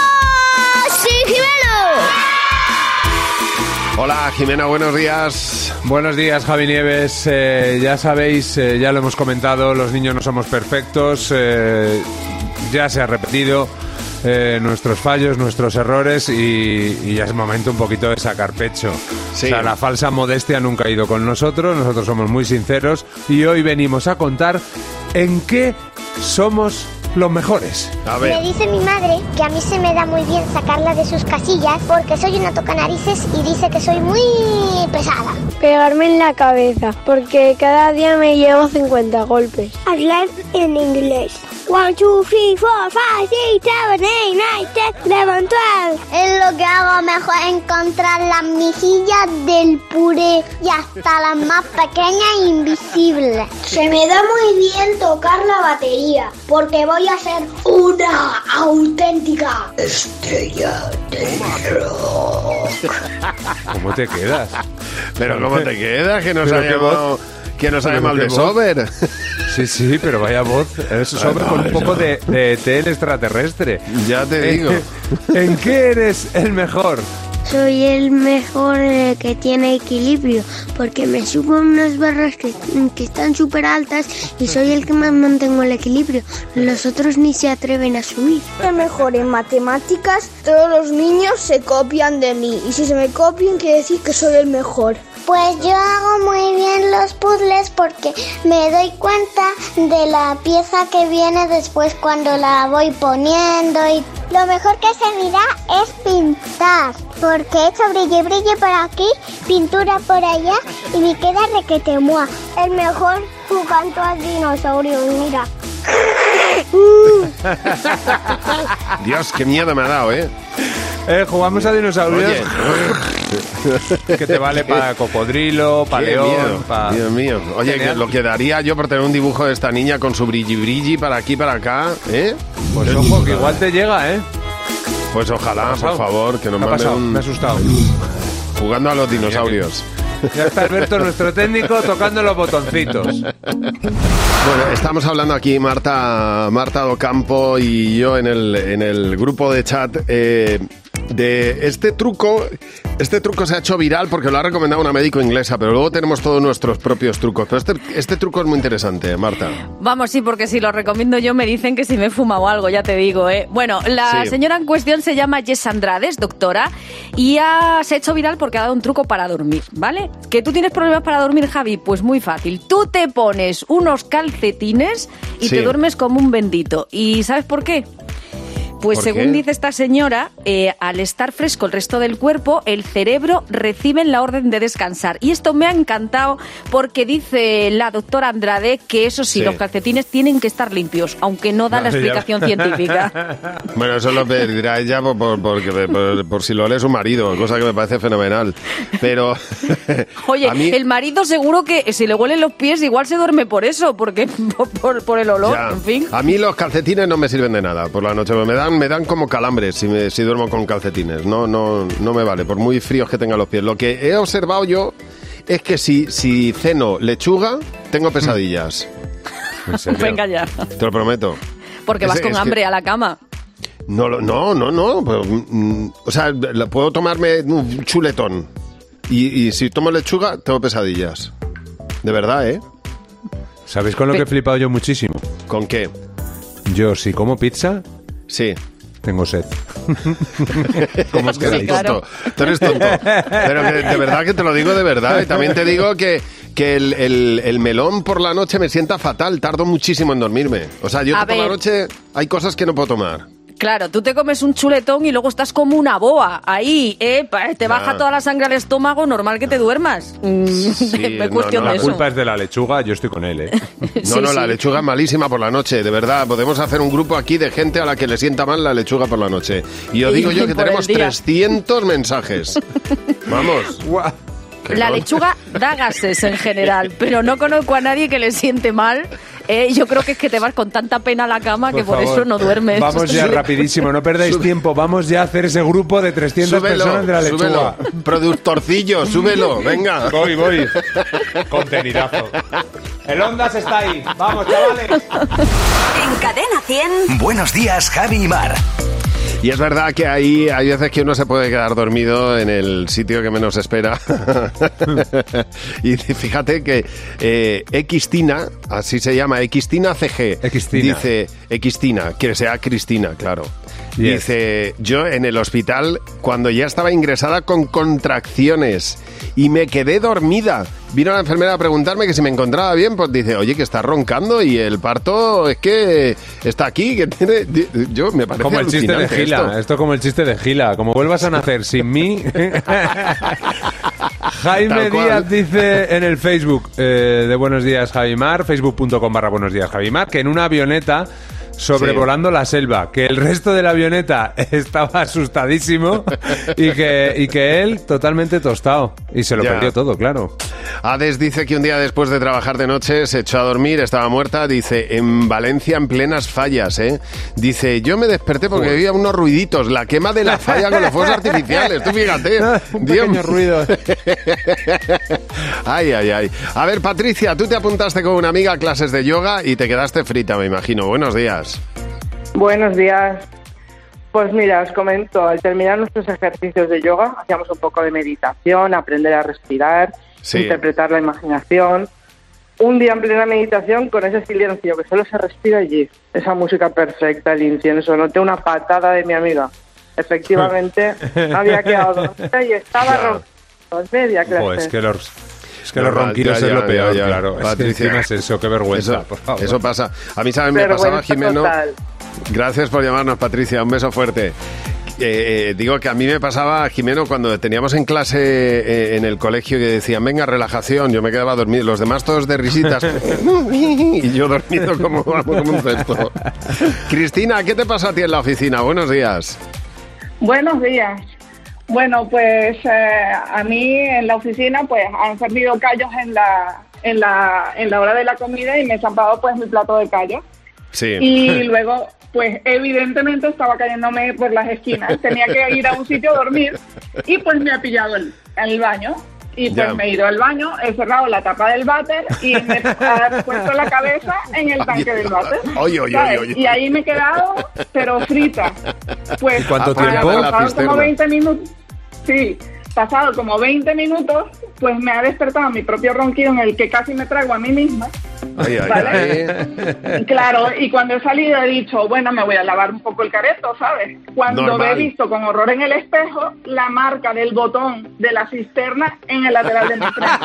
Hola, Jimena, buenos días. Buenos días, Javi Nieves. Ya sabéis, ya lo hemos comentado, los niños no somos perfectos. Ya se ha repetido nuestros fallos, nuestros errores y ya es momento un poquito de sacar pecho. Sí. O sea, la falsa modestia nunca ha ido con nosotros somos muy sinceros y hoy venimos a contar en qué somos los mejores. A ver. Me dice mi madre que a mí se me da muy bien sacarla de sus casillas porque soy una tocanarices y dice que soy muy pesada. Pegarme en la cabeza porque cada día me llevo 50 golpes. Hablar en inglés. 1, 2, 3, 4, 5, 6, 7, 8, 9, 10, 11, 12. Es lo que hago mejor, encontrar las mejillas del puré y hasta las más pequeñas e invisibles. Se me da muy bien tocar la batería porque voy a ser una auténtica estrella del rock. ¿Cómo te quedas? Pero ¿cómo te quedas? Que nos ha llamado el de Sober. Sí, pero vaya voz. Eso sobre con un poco de ET extraterrestre. Ya te digo. ¿En qué eres el mejor? Soy el mejor que tiene equilibrio, porque me subo unas barras que están súper altas y soy el que más mantengo el equilibrio. Los otros ni se atreven a subir. El mejor en matemáticas, todos los niños se copian de mí. Y si se me copian, quiere decir que soy el mejor. Pues yo hago muy bien los puzzles porque me doy cuenta de la pieza que viene después cuando la voy poniendo. Y lo mejor que se me da es pintar, porque he hecho brille por aquí, pintura por allá y me queda requetemoa. El mejor jugando al dinosaurio, mira. Dios, qué miedo me ha dado, ¿eh? Jugamos a dinosaurios. Que te vale para cocodrilo, para león, para... Dios mío. Oye, que lo que daría yo por tener un dibujo de esta niña con su brilli para aquí, para acá, ¿eh? Pues ojo, que igual te llega, ¿eh? Pues ojalá, por favor, que nos mande un... Me he asustado. Jugando a los dinosaurios. Ya está Alberto, nuestro técnico, tocando los botoncitos. Bueno, estamos hablando aquí, Marta Docampo y yo en el grupo de chat de este truco. Este truco se ha hecho viral porque lo ha recomendado una médico inglesa, pero luego tenemos todos nuestros propios trucos. Pero este truco es muy interesante, Marta. Vamos, sí, porque si lo recomiendo yo me dicen que si me he fumado algo, ya te digo, ¿eh? Bueno, la señora en cuestión se llama Jess Andrade, es doctora, y se ha hecho viral porque ha dado un truco para dormir, ¿vale? ¿Que tú tienes problemas para dormir, Javi? Pues muy fácil. Tú te pones unos calcetines y te duermes como un bendito. ¿Y sabes por qué? Pues según dice esta señora, al estar fresco el resto del cuerpo, el cerebro recibe la orden de descansar. Y esto me ha encantado porque dice la doctora Andrade que eso sí, los calcetines tienen que estar limpios, aunque no da la explicación científica. Bueno, eso lo pedirá ella por si lo lee su marido, cosa que me parece fenomenal. Pero oye, el marido seguro que si le huelen los pies igual se duerme por eso, porque por el olor, en fin. A mí los calcetines no me sirven de nada por la noche, me dan como calambres si duermo con calcetines. No me vale, por muy fríos que tengan los pies. Lo que he observado yo es que si ceno lechuga, tengo pesadillas. ¿En serio? Venga ya. Te lo prometo. Porque vas con hambre a la cama. No. Pero, o sea, puedo tomarme un chuletón. Y si tomo lechuga, tengo pesadillas. De verdad, ¿eh? ¿Sabéis con lo que he flipado yo muchísimo? ¿Con qué? Yo, si como pizza... Sí. Tengo sed. ¿Cómo es que eres tonto? Tú eres tonto. Pero que, de verdad que te lo digo de verdad. Y también te digo que el melón por la noche me sienta fatal. Tardo muchísimo en dormirme. O sea, yo por la noche hay cosas que no puedo tomar. Claro, tú te comes un chuletón y luego estás como una boa. Ahí, te baja toda la sangre al estómago, normal que te duermas. Sí, cuestión de la eso. culpa es de la lechuga, yo estoy con él, ¿eh? La lechuga es malísima por la noche, de verdad. Podemos hacer un grupo aquí de gente a la que le sienta mal la lechuga por la noche. Y os digo yo que tenemos 300 mensajes. Vamos. La lechuga da gases en general, pero no conozco a nadie que le siente mal. Yo creo que es que te vas con tanta pena a la cama que por eso no duermes. Vamos ya rapidísimo, no perdáis tiempo. Vamos ya a hacer ese grupo de 300 personas de la lechuga. Súbelo. Productorcillo, súbelo, venga. Voy. Contenidazo. El Ondas está ahí. Vamos, chavales. En Cadena 100. Buenos días, Javi y Mar. Y es verdad que hay veces que uno se puede quedar dormido en el sitio que menos espera. Y fíjate que Xtina, así se llama, Xtina CG. Dice Xtina, que sea Cristina, claro. Yes. Dice, yo en el hospital, cuando ya estaba ingresada con contracciones y me quedé dormida. Vino la enfermera a preguntarme que si me encontraba bien, pues dice, oye, que está roncando y el parto es que está aquí, que tiene... Yo me parece como el chiste de Gila, esto como el chiste de Gila, como vuelvas a nacer sin mí... Jaime Díaz dice en el Facebook de Buenos Días Javimar, facebook.com/Buenos Días Javimar, que en una avioneta sobrevolando la selva, que el resto de la avioneta estaba asustadísimo y que él totalmente tostado y se lo perdió todo, claro. Hades dice que un día después de trabajar de noche se echó a dormir, estaba muerta, dice, en Valencia en plenas fallas, ¿eh? Dice, yo me desperté porque había unos ruiditos, la quema de la falla con los fuegos artificiales, tú fíjate. Un pequeño ruido. Ay, ay, ay. A ver, Patricia, tú te apuntaste con una amiga a clases de yoga y te quedaste frita, me imagino. Buenos días. Buenos días. Pues mira, os comento, al terminar nuestros ejercicios de yoga, hacíamos un poco de meditación, aprender a respirar, interpretar la imaginación. Un día en plena meditación con ese silencio que solo se respira allí, esa música perfecta, el incienso, noté una patada de mi amiga. Efectivamente, había quedado dormida y estaba ronquando media clase. Es que los ronquidos es lo peor, claro. Patricia, es eso, qué vergüenza, por favor. Eso pasa. A mí, ¿sabes? Me pasaba, Jimeno. Total. Gracias por llamarnos, Patricia. Un beso fuerte. Digo que a mí me pasaba, Jimeno, cuando teníamos en clase en el colegio que decían, venga, relajación, yo me quedaba dormido. Los demás todos de risitas. Y yo dormido como un cesto. Cristina, ¿qué te pasa a ti en la oficina? Buenos días. Buenos días. Bueno, pues a mí en la oficina pues han servido callos en la hora de la comida y me he zampado pues mi plato de callos. Sí. Y luego pues evidentemente estaba cayéndome por las esquinas. Tenía que ir a un sitio a dormir y pues me ha pillado el baño. Y pues me he ido al baño, he cerrado la tapa del váter y me he puesto la cabeza en el tanque del váter. Y ahí me he quedado, pero frita. Pues, ¿cuánto tiempo? Pasado como 20 minutos. Sí, pasado como 20 minutos, pues me ha despertado mi propio ronquido en el que casi me traigo a mí misma. ¿Vale? Claro, y cuando he salido he dicho, bueno, me voy a lavar un poco el careto, ¿sabes? Cuando he visto con horror en el espejo la marca del botón de la cisterna en el lateral de mi frente.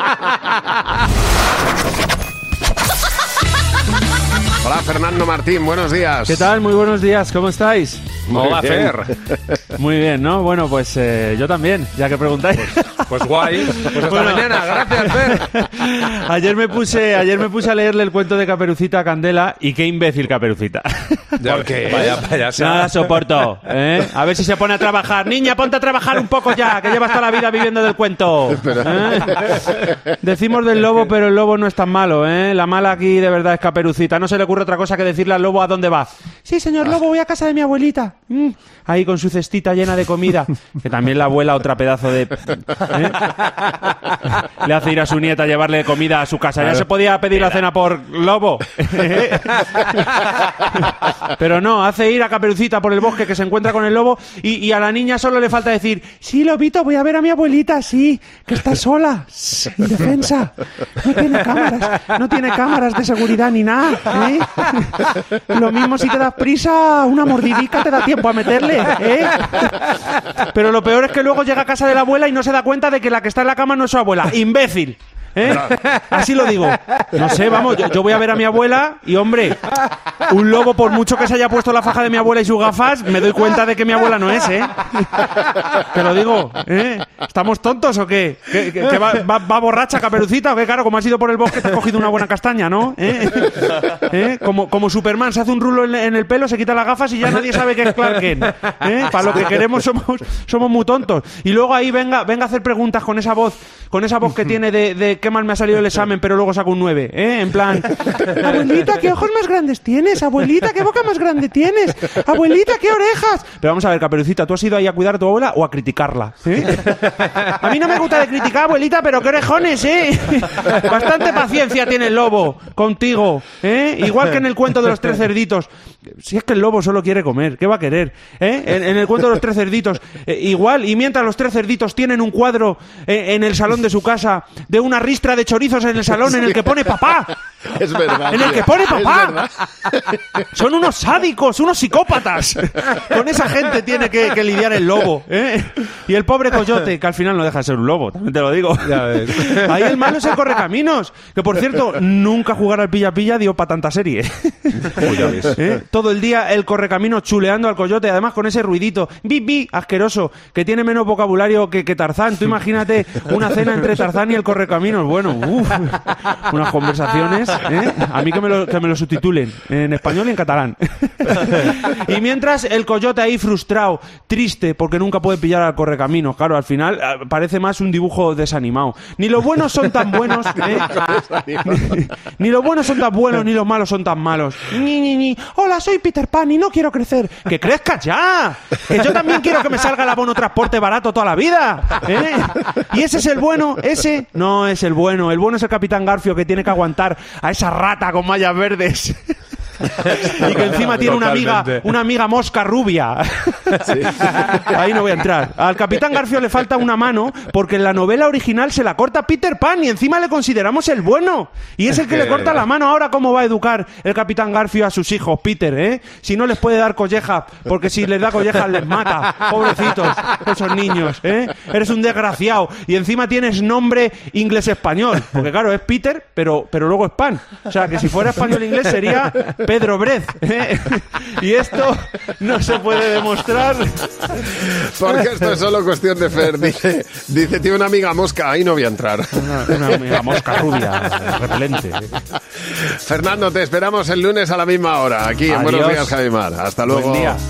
Hola, Fernando Martín, buenos días. ¿Qué tal? Muy buenos días, ¿cómo estáis? Muy bien. Muy bien, ¿no? Bueno, pues yo también, ya que preguntáis. Pues guay. Pues hasta mañana, gracias, Fer. Ayer me puse a leerle el cuento de Caperucita a Candela y qué imbécil Caperucita. ¿Por qué? Vaya, no la soporto, ¿eh? A ver si se pone a trabajar. Niña, ponte a trabajar un poco ya, que llevas toda la vida viviendo del cuento. Decimos del lobo, pero el lobo no es tan malo, ¿eh? La mala aquí de verdad es Caperucita. No se le ocurre otra cosa que decirle al lobo a dónde va. Sí, señor lobo, voy a casa de mi abuelita. Ahí con su cestita llena de comida. Que también la abuela, otra pedazo de... Le hace ir a su nieta a llevarle comida a su casa. Ya se podía pedir la cena por lobo. Pero no, hace ir a Caperucita por el bosque que se encuentra con el lobo y a la niña solo le falta decir, sí, lobito, voy a ver a mi abuelita, sí, que está sola, indefensa. No tiene cámaras de seguridad ni nada, ¿eh? Lo mismo si te das prisa, una mordidica te da tiempo a meterle, ¿eh? Pero lo peor es que luego llega a casa de la abuela y no se da cuenta de que la que está en la cama no es su abuela. ¡Imbécil! ¿Eh? Así lo digo. No sé, vamos, yo voy a ver a mi abuela y, hombre, un lobo, por mucho que se haya puesto la faja de mi abuela y sus gafas, me doy cuenta de que mi abuela no es, ¿eh? Te lo digo, ¿eh? ¿Estamos tontos o qué? ¿Que va borracha Caperucita o qué? Claro, como has ido por el bosque te has cogido una buena castaña, ¿no? ¿Eh? Como Superman se hace un rulo en el pelo, se quita las gafas y ya nadie sabe que es Clark Kent, ¿eh? Para lo que queremos somos muy tontos. Y luego ahí venga a hacer preguntas con esa voz que tiene de qué mal me ha salido el examen, pero luego saco un 9, ¿eh? En plan, abuelita, ¿qué ojos más grandes tienes? Abuelita, ¿qué boca más grande tienes? Abuelita, ¿qué orejas? Pero vamos a ver, Caperucita, ¿tú has ido ahí a cuidar a tu abuela o a criticarla? ¿Eh? A mí no me gusta de criticar, abuelita, pero qué orejones, ¿eh? Bastante paciencia tiene el lobo contigo, ¿eh? Igual que en el cuento de los 3 cerditos. Si es que el lobo solo quiere comer, ¿qué va a querer? ¿Eh? En el cuento de los 3 cerditos, igual, y mientras los 3 cerditos tienen un cuadro en el salón de su casa de una ristra de chorizos en el salón en el que pone papá. Es verdad. En el que pone papá. Son unos sádicos, unos psicópatas. Con esa gente tiene que lidiar el lobo, ¿eh? Y el pobre coyote, que al final no deja de ser un lobo, también te lo digo. Ya ves. Ahí el malo es el correcaminos. Que por cierto, nunca jugar al pilla-pilla dio para tanta serie. Pues ya ves. Todo el día el correcaminos chuleando al coyote, además con ese ruidito, bi, asqueroso, que tiene menos vocabulario que Tarzán. Tú imagínate una cena entre Tarzán y el correcaminos. Bueno, unas conversaciones. A mí que me lo subtitulen en español y en catalán. Y mientras el coyote ahí frustrado, triste, porque nunca puede pillar al correcaminos. Claro, al final parece más un dibujo desanimado. Ni los buenos son tan buenos, ni los buenos son tan buenos, ni los malos son tan malos. Ni. Hola, soy Peter Pan y no quiero crecer. ¡Que crezcas ya! Que yo también quiero que me salga el abono transporte barato toda la vida. ¿Y ese es el bueno? Ese no es el bueno. El bueno es el Capitán Garfio, que tiene que aguantar a esa rata con mallas verdes. Y que encima tiene una amiga mosca rubia. Sí. Ahí no voy a entrar. Al Capitán Garfio le falta una mano porque en la novela original se la corta Peter Pan y encima le consideramos el bueno. Y es el que le corta la mano. Ahora, ¿cómo va a educar el Capitán Garfio a sus hijos, Peter? Si no les puede dar collejas, porque si les da collejas les mata. Pobrecitos, esos niños. Eres un desgraciado. Y encima tienes nombre inglés-español. Porque claro, es Peter, pero luego es Pan. O sea, que si fuera español-inglés sería Pedro Brez. Y esto no se puede demostrar. Porque esto es solo cuestión de Fer. Dice, tiene una amiga mosca, ahí no voy a entrar. Una amiga mosca rubia, repelente. Fernando, te esperamos el lunes a la misma hora, aquí en Buenos Días, Javi Mar. Hasta luego. Buen día.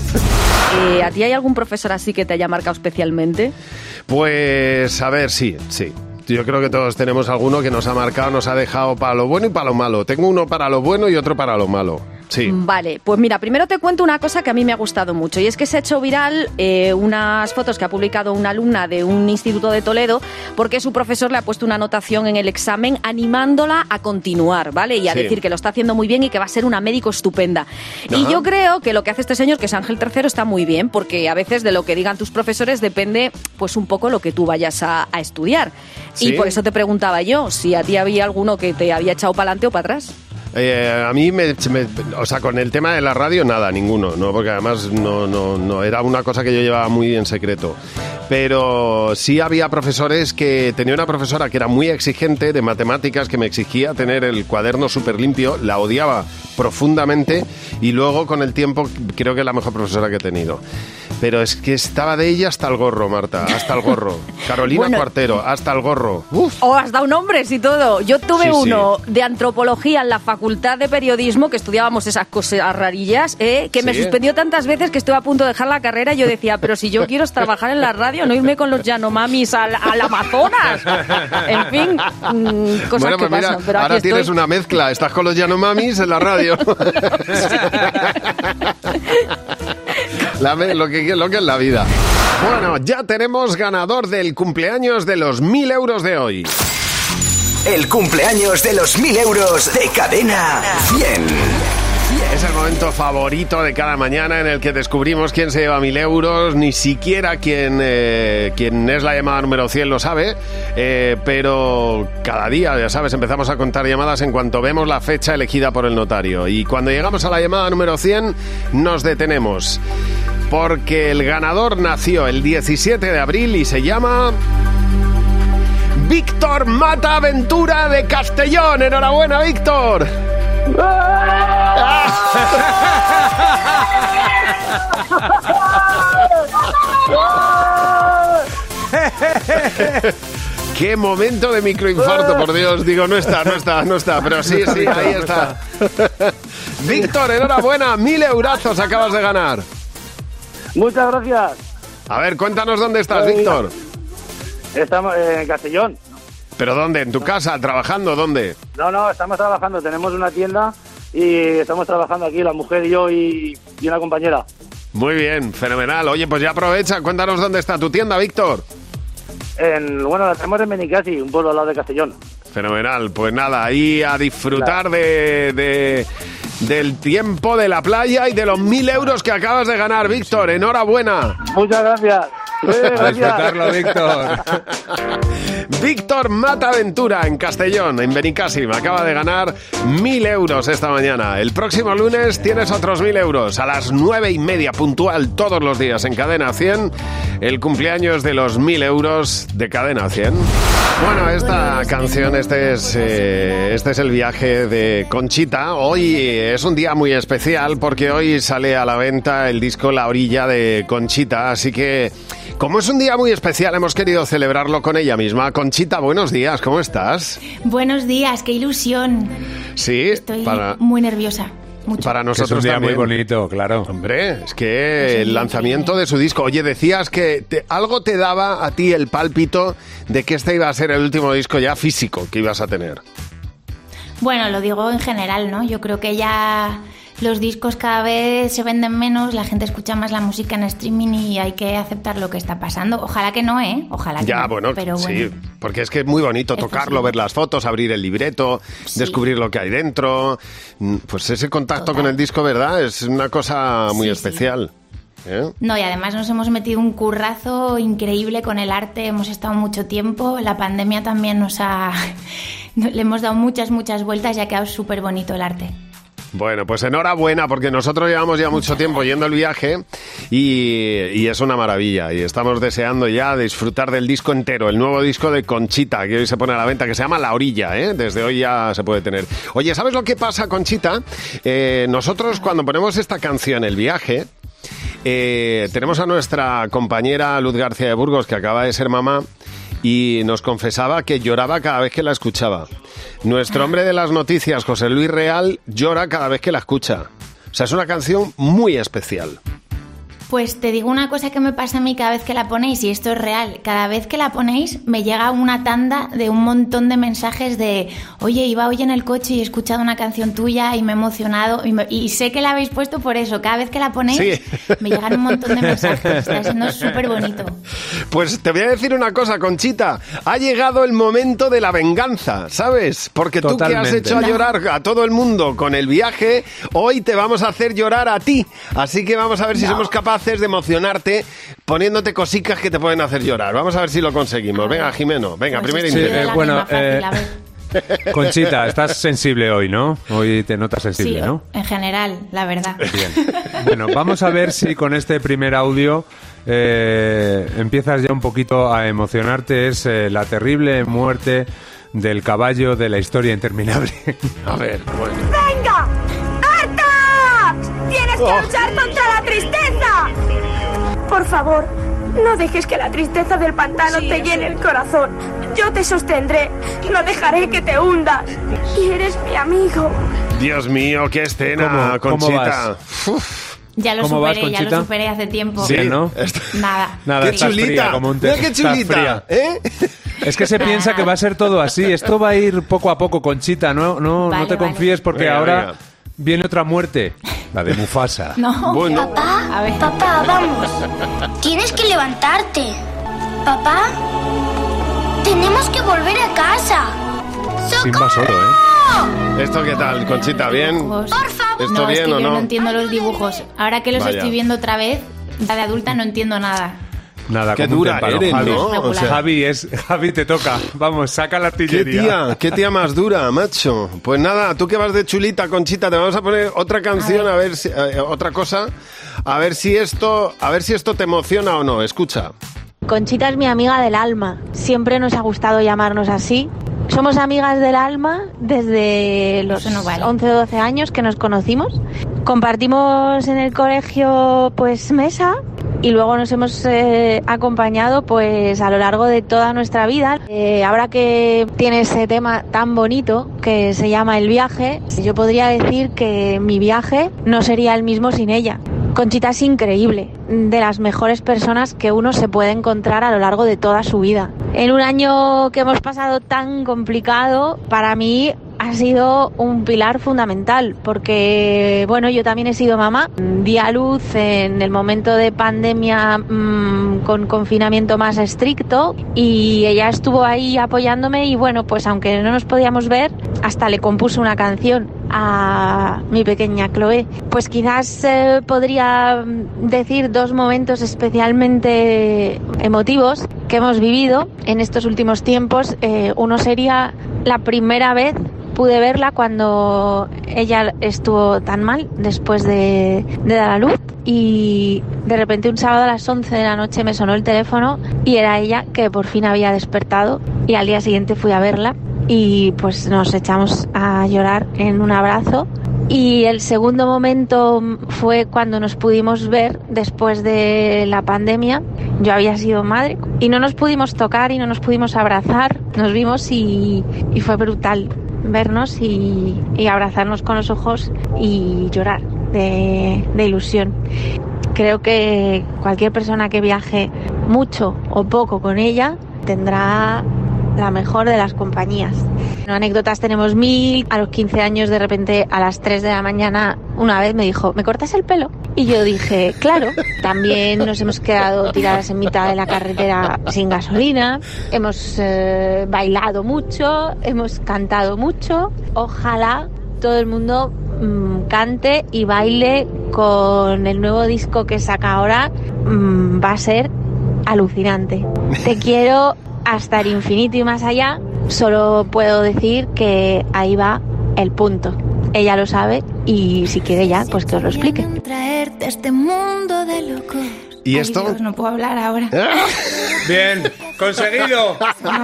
¿A ti hay algún profesor así que te haya marcado especialmente? Pues, a ver, sí. Yo creo que todos tenemos alguno que nos ha marcado, nos ha dejado para lo bueno y para lo malo. Tengo uno para lo bueno y otro para lo malo. Sí. Vale, pues mira, primero te cuento una cosa que a mí me ha gustado mucho y es que se ha hecho viral unas fotos que ha publicado una alumna de un instituto de Toledo porque su profesor le ha puesto una anotación en el examen animándola a continuar, ¿vale? Y a decir que lo está haciendo muy bien y que va a ser una médico estupenda. Ajá. Y yo creo que lo que hace este señor, que es Ángel III, está muy bien porque a veces de lo que digan tus profesores depende pues un poco lo que tú vayas a estudiar. ¿Sí? Y por eso te preguntaba yo si a ti había alguno que te había echado para adelante o para atrás. A mí, o sea, con el tema de la radio, nada, ninguno, ¿no? Porque además no era una cosa que yo llevaba muy en secreto. Pero sí había profesores que... Tenía una profesora que era muy exigente de matemáticas, que me exigía tener el cuaderno súper limpio, la odiaba profundamente y luego con el tiempo creo que es la mejor profesora que he tenido. Pero es que estaba de ella hasta el gorro, Marta, hasta el gorro. Carolina Cuartero, hasta el gorro. Uf. Oh, has dado nombres y todo. Yo tuve uno de antropología en la Facultad de Periodismo, que estudiábamos esas cosas rarillas, que me suspendió tantas veces que estuve a punto de dejar la carrera y yo decía, pero si yo quiero trabajar en la radio, no irme con los Yanomamis al Amazonas. En fin, cosas que pasan. Pero ahora tienes una mezcla, estás con los Yanomamis en la radio. Lo que es la vida. Bueno, ya tenemos ganador del cumpleaños de los 1.000 euros de hoy. El cumpleaños de los 1.000 euros de Cadena 100. Es el momento favorito de cada mañana en el que descubrimos quién se lleva 1.000 euros. Ni siquiera quien es la llamada número 100 lo sabe, pero cada día, ya sabes, empezamos a contar llamadas en cuanto vemos la fecha elegida por el notario. Y cuando llegamos a la llamada número 100 nos detenemos, porque el ganador nació el 17 de abril y se llama... Víctor Mata Ventura de Castellón. ¡Enhorabuena, Víctor! ¡Qué momento de microinfarto, por Dios! Digo, no está, pero sí, ahí está. Víctor, enhorabuena, 1.000 eurazos acabas de ganar. Muchas gracias. A ver, cuéntanos dónde estás, Víctor. Estamos en Castellón. ¿Pero dónde? ¿En tu casa? ¿Trabajando? ¿Dónde? No, estamos trabajando. Tenemos una tienda y estamos trabajando aquí, la mujer y yo y una compañera. Muy bien, fenomenal. Oye, pues ya aprovecha. Cuéntanos dónde está tu tienda, Víctor. La tenemos en Benicassi, un pueblo al lado de Castellón. Fenomenal. Pues nada, ahí a disfrutar del tiempo, de la playa y de los 1.000 euros que acabas de ganar, Víctor. Enhorabuena. Muchas gracias. A disfrutarlo, Víctor. Víctor Mata Ventura en Castellón, en Benicassim, acaba de ganar 1.000 euros esta mañana. El próximo lunes tienes otros 1.000 euros a las 9:30 puntual todos los días en Cadena 100 el cumpleaños de los 1000 euros de Cadena 100. Bueno, esta canción, este es el viaje de Conchita. Hoy es un día muy especial porque hoy sale a la venta el disco La Orilla de Conchita, así que como es un día muy especial hemos querido celebrarlo con ella misma. Conchita, buenos días, ¿cómo estás? Buenos días, qué ilusión. Sí, estoy muy nerviosa. Mucho. Para nosotros es un día también. muy bonito, claro. Hombre, es que el lanzamiento de su disco... Oye, decías que algo te daba a ti el pálpito de que este iba a ser el último disco ya físico que ibas a tener. Bueno, lo digo en general, ¿no? Yo creo que ya los discos cada vez se venden menos, la gente escucha más la música en streaming y hay que aceptar lo que está pasando. Ojalá que no, ¿eh? Ojalá que ya, no. Bueno, pero sí, bueno. porque es que es muy bonito tocarlo, ver las fotos, abrir el libreto, descubrir lo que hay dentro. Pues ese contacto con el disco, ¿verdad? Es una cosa muy especial. ¿Eh? No, y además nos hemos metido un currazo increíble con el arte, hemos estado mucho tiempo, la pandemia también le hemos dado muchas vueltas y ha quedado súper bonito el arte. Bueno, pues enhorabuena, porque nosotros llevamos ya mucho tiempo yendo el viaje y es una maravilla. Y estamos deseando ya disfrutar del disco entero, el nuevo disco de Conchita, que hoy se pone a la venta, que se llama La Orilla, ¿eh? Desde hoy ya se puede tener. Oye, ¿sabes lo que pasa, Conchita? Nosotros cuando ponemos esta canción, El Viaje, tenemos a nuestra compañera Luz García de Burgos, que acaba de ser mamá, y nos confesaba que lloraba cada vez que la escuchaba. Nuestro hombre de las noticias, José Luis Real, llora cada vez que la escucha. O sea, es una canción muy especial. Pues te digo una cosa que me pasa a mí cada vez que la ponéis, y esto es real. Cada vez que la ponéis me llega una tanda de un montón de mensajes de oye, iba hoy en el coche y he escuchado una canción tuya y me he emocionado y sé que la habéis puesto por eso. Cada vez que la ponéis me llegan un montón de mensajes. Está siendo súper bonito. Pues te voy a decir una cosa, Conchita. Ha llegado el momento de la venganza, ¿sabes? Porque tú que has hecho a llorar a todo el mundo con El Viaje, hoy te vamos a hacer llorar a ti. Así que vamos a ver si somos capaces de emocionarte poniéndote cositas que te pueden hacer llorar. Vamos a ver si lo conseguimos. Venga, Jimeno, venga, primera intento. Conchita, estás sensible hoy, ¿no? Hoy te notas sensible, sí, ¿no? En general, la verdad. Bien. Bueno, vamos a ver si con este primer audio empiezas ya un poquito a emocionarte. Es la terrible muerte del caballo de la historia interminable. A ver, bueno. ¡Venga! ¡Harta! ¡Tienes que luchar contra la tristeza! Por favor, no dejes que la tristeza del pantano te llene el corazón. Yo te sostendré, no dejaré que te hundas. Y eres mi amigo. Dios mío, qué escena, Conchita. Ya lo superé hace tiempo. Sí, ¿no? Nada. Qué chulita. Mira qué chulita. Es que se piensa que va a ser todo así. Esto va a ir poco a poco, Conchita. No te confíes porque ahora viene otra muerte. La de Mufasa. No. Bueno. Papá, vamos. Tienes que levantarte. Papá, tenemos que volver a casa. Simba solo, ¿eh? ¿Esto qué tal, Conchita? ¿Bien? Por favor. ¿Esto no, bien es que o yo no? no entiendo los dibujos. Ahora que los estoy viendo otra vez, ya de adulta no entiendo nada. Nada, qué dura eres, Javi. ¿no? O sea, Javi, te toca. Vamos, saca la artillería. Qué tía más dura, macho. Pues nada, tú que vas de chulita, Conchita, te vamos a poner otra canción, a ver si, otra cosa, a ver si esto te emociona o no. Escucha. Conchita es mi amiga del alma. Siempre nos ha gustado llamarnos así. Somos amigas del alma desde los 11 o 12 años que nos conocimos. Compartimos en el colegio pues mesa y luego nos hemos acompañado pues a lo largo de toda nuestra vida. Ahora que tiene ese tema tan bonito que se llama El Viaje, yo podría decir que mi viaje no sería el mismo sin ella. Conchita es increíble, de las mejores personas que uno se puede encontrar a lo largo de toda su vida. En un año que hemos pasado tan complicado, para mí ha sido un pilar fundamental, porque bueno, yo también he sido mamá, di a luz en el momento de pandemia con confinamiento más estricto y ella estuvo ahí apoyándome y bueno, pues aunque no nos podíamos ver, hasta le compuso una canción a mi pequeña Chloe. Pues quizás podría decir dos momentos especialmente emotivos que hemos vivido en estos últimos tiempos. Uno sería la primera vez pude verla cuando ella estuvo tan mal después de dar a luz, y de repente un sábado a las 11 de la noche me sonó el teléfono y era ella, que por fin había despertado, y al día siguiente fui a verla y pues nos echamos a llorar en un abrazo. Y el segundo momento fue cuando nos pudimos ver después de la pandemia. Yo había sido madre y no nos pudimos tocar y no nos pudimos abrazar. Nos vimos y fue brutal vernos y abrazarnos con los ojos y llorar de ilusión. Creo que cualquier persona que viaje mucho o poco con ella tendrá la mejor de las compañías. Anécdotas tenemos 1000. A los 15 años, de repente, a las 3 de la mañana, una vez me dijo, ¿me cortas el pelo? Y yo dije, claro. También nos hemos quedado tiradas en mitad de la carretera sin gasolina. Hemos bailado mucho, hemos cantado mucho. Ojalá todo el mundo cante y baile con el nuevo disco que saca ahora. Va a ser alucinante. Te quiero hasta el infinito y más allá. Solo puedo decir que ahí va el punto. Ella lo sabe y si quiere ya, pues que os lo explique. Traerte a este mundo de locos. ¿Y esto? Dios, no puedo hablar ahora. Bien, conseguido. No.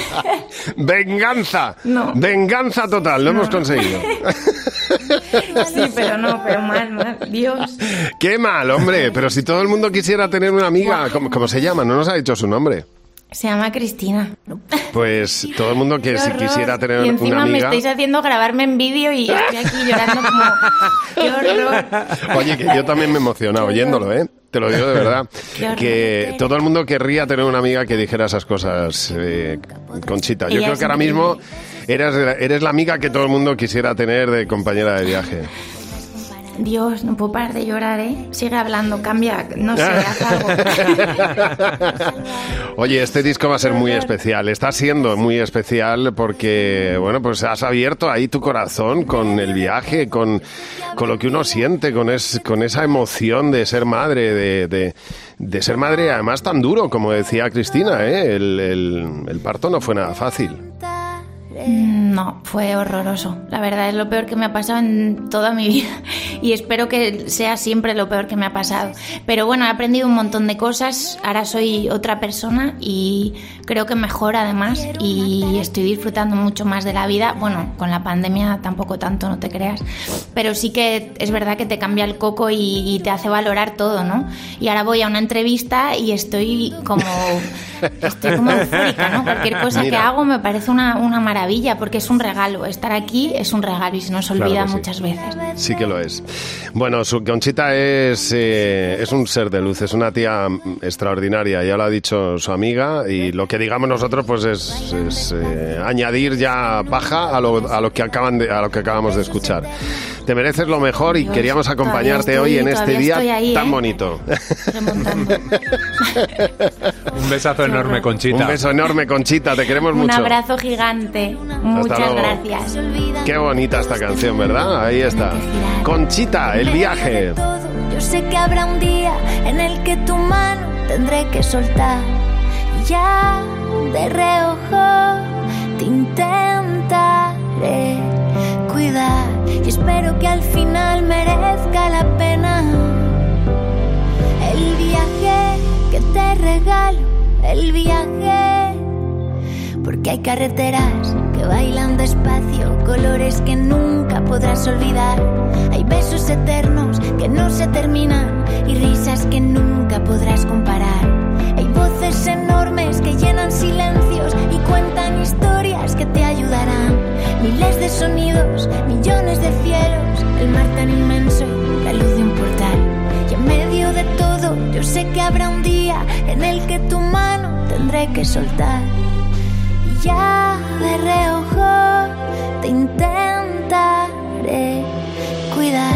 Venganza. No. Venganza total, lo hemos conseguido. Sí, pero mal, Dios. Qué mal, hombre. Pero si todo el mundo quisiera tener una amiga, ¿cómo se llama? No nos ha dicho su nombre. Se llama Cristina. Pues todo el mundo que si quisiera tener una amiga... Y encima me estáis haciendo grabarme en vídeo y estoy aquí llorando como... ¡Qué horror! Oye, que yo también me he emocionado oyéndolo, ¿eh? Te lo digo de verdad. Que todo el mundo querría tener una amiga que dijera esas cosas, Conchita. Yo creo que ahora mismo eres la amiga que todo el mundo quisiera tener de compañera de viaje. Dios, no puedo parar de llorar, ¿eh? Sigue hablando, cambia, no sé, haz algo. Oye, este disco va a ser muy especial, está siendo muy especial porque, bueno, pues has abierto ahí tu corazón con el viaje, con lo que uno siente, con esa emoción de ser madre, de ser madre además tan duro, como decía Cristina, ¿eh? El parto no fue nada fácil. No, fue horroroso. La verdad es lo peor que me ha pasado en toda mi vida y espero que sea siempre lo peor que me ha pasado. Pero bueno, he aprendido un montón de cosas, ahora soy otra persona y creo que mejor además y estoy disfrutando mucho más de la vida. Bueno, con la pandemia tampoco tanto, no te creas, pero sí que es verdad que te cambia el coco y te hace valorar todo, ¿no? Y ahora voy a una entrevista y estoy como eufórica, ¿no? Cualquier cosa que hago me parece una maravilla porque es un regalo. Estar aquí es un regalo y se nos olvida muchas veces. Sí que lo es. Bueno, Conchita es un ser de luz, es una tía extraordinaria, ya lo ha dicho su amiga y lo que digamos nosotros pues es añadir ya paja a lo que acabamos de escuchar. Te mereces lo mejor y queríamos acompañarte hoy en este día tan bonito. Un besazo enorme, Conchita. Un beso enorme, Conchita, te queremos mucho. Un abrazo gigante. Muchas gracias. Qué bonita esta canción, ¿verdad? Ahí está. Conchita, el viaje. Yo sé que habrá un día en el que tu mano tendré que soltar. Ya de reojo te intentaré cuidar y espero que al final merezca la pena el viaje que te regalo, el viaje, porque hay carreteras que bailan despacio, colores que nunca podrás olvidar, hay besos eternos que no se terminan y risas que nunca podrás comparar, hay voces enormes que llenan silencios y cuentan historias que te ayudarán, miles de sonidos, millones de cielos, el mar tan inmenso, la luz de un portal, y en medio de todo yo sé que habrá un día en el que tu mano tendré que soltar. Ya de reojo te intentaré cuidar.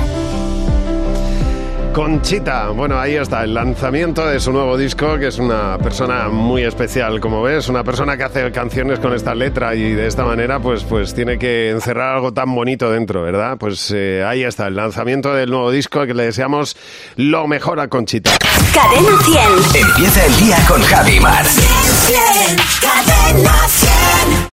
Conchita, bueno, ahí está el lanzamiento de su nuevo disco, que es una persona muy especial, como ves, una persona que hace canciones con esta letra y de esta manera pues tiene que encerrar algo tan bonito dentro, ¿verdad? Pues ahí está el lanzamiento del nuevo disco, que le deseamos lo mejor a Conchita. Cadena 100. Empieza el día con Javi Mar. Cadena 100.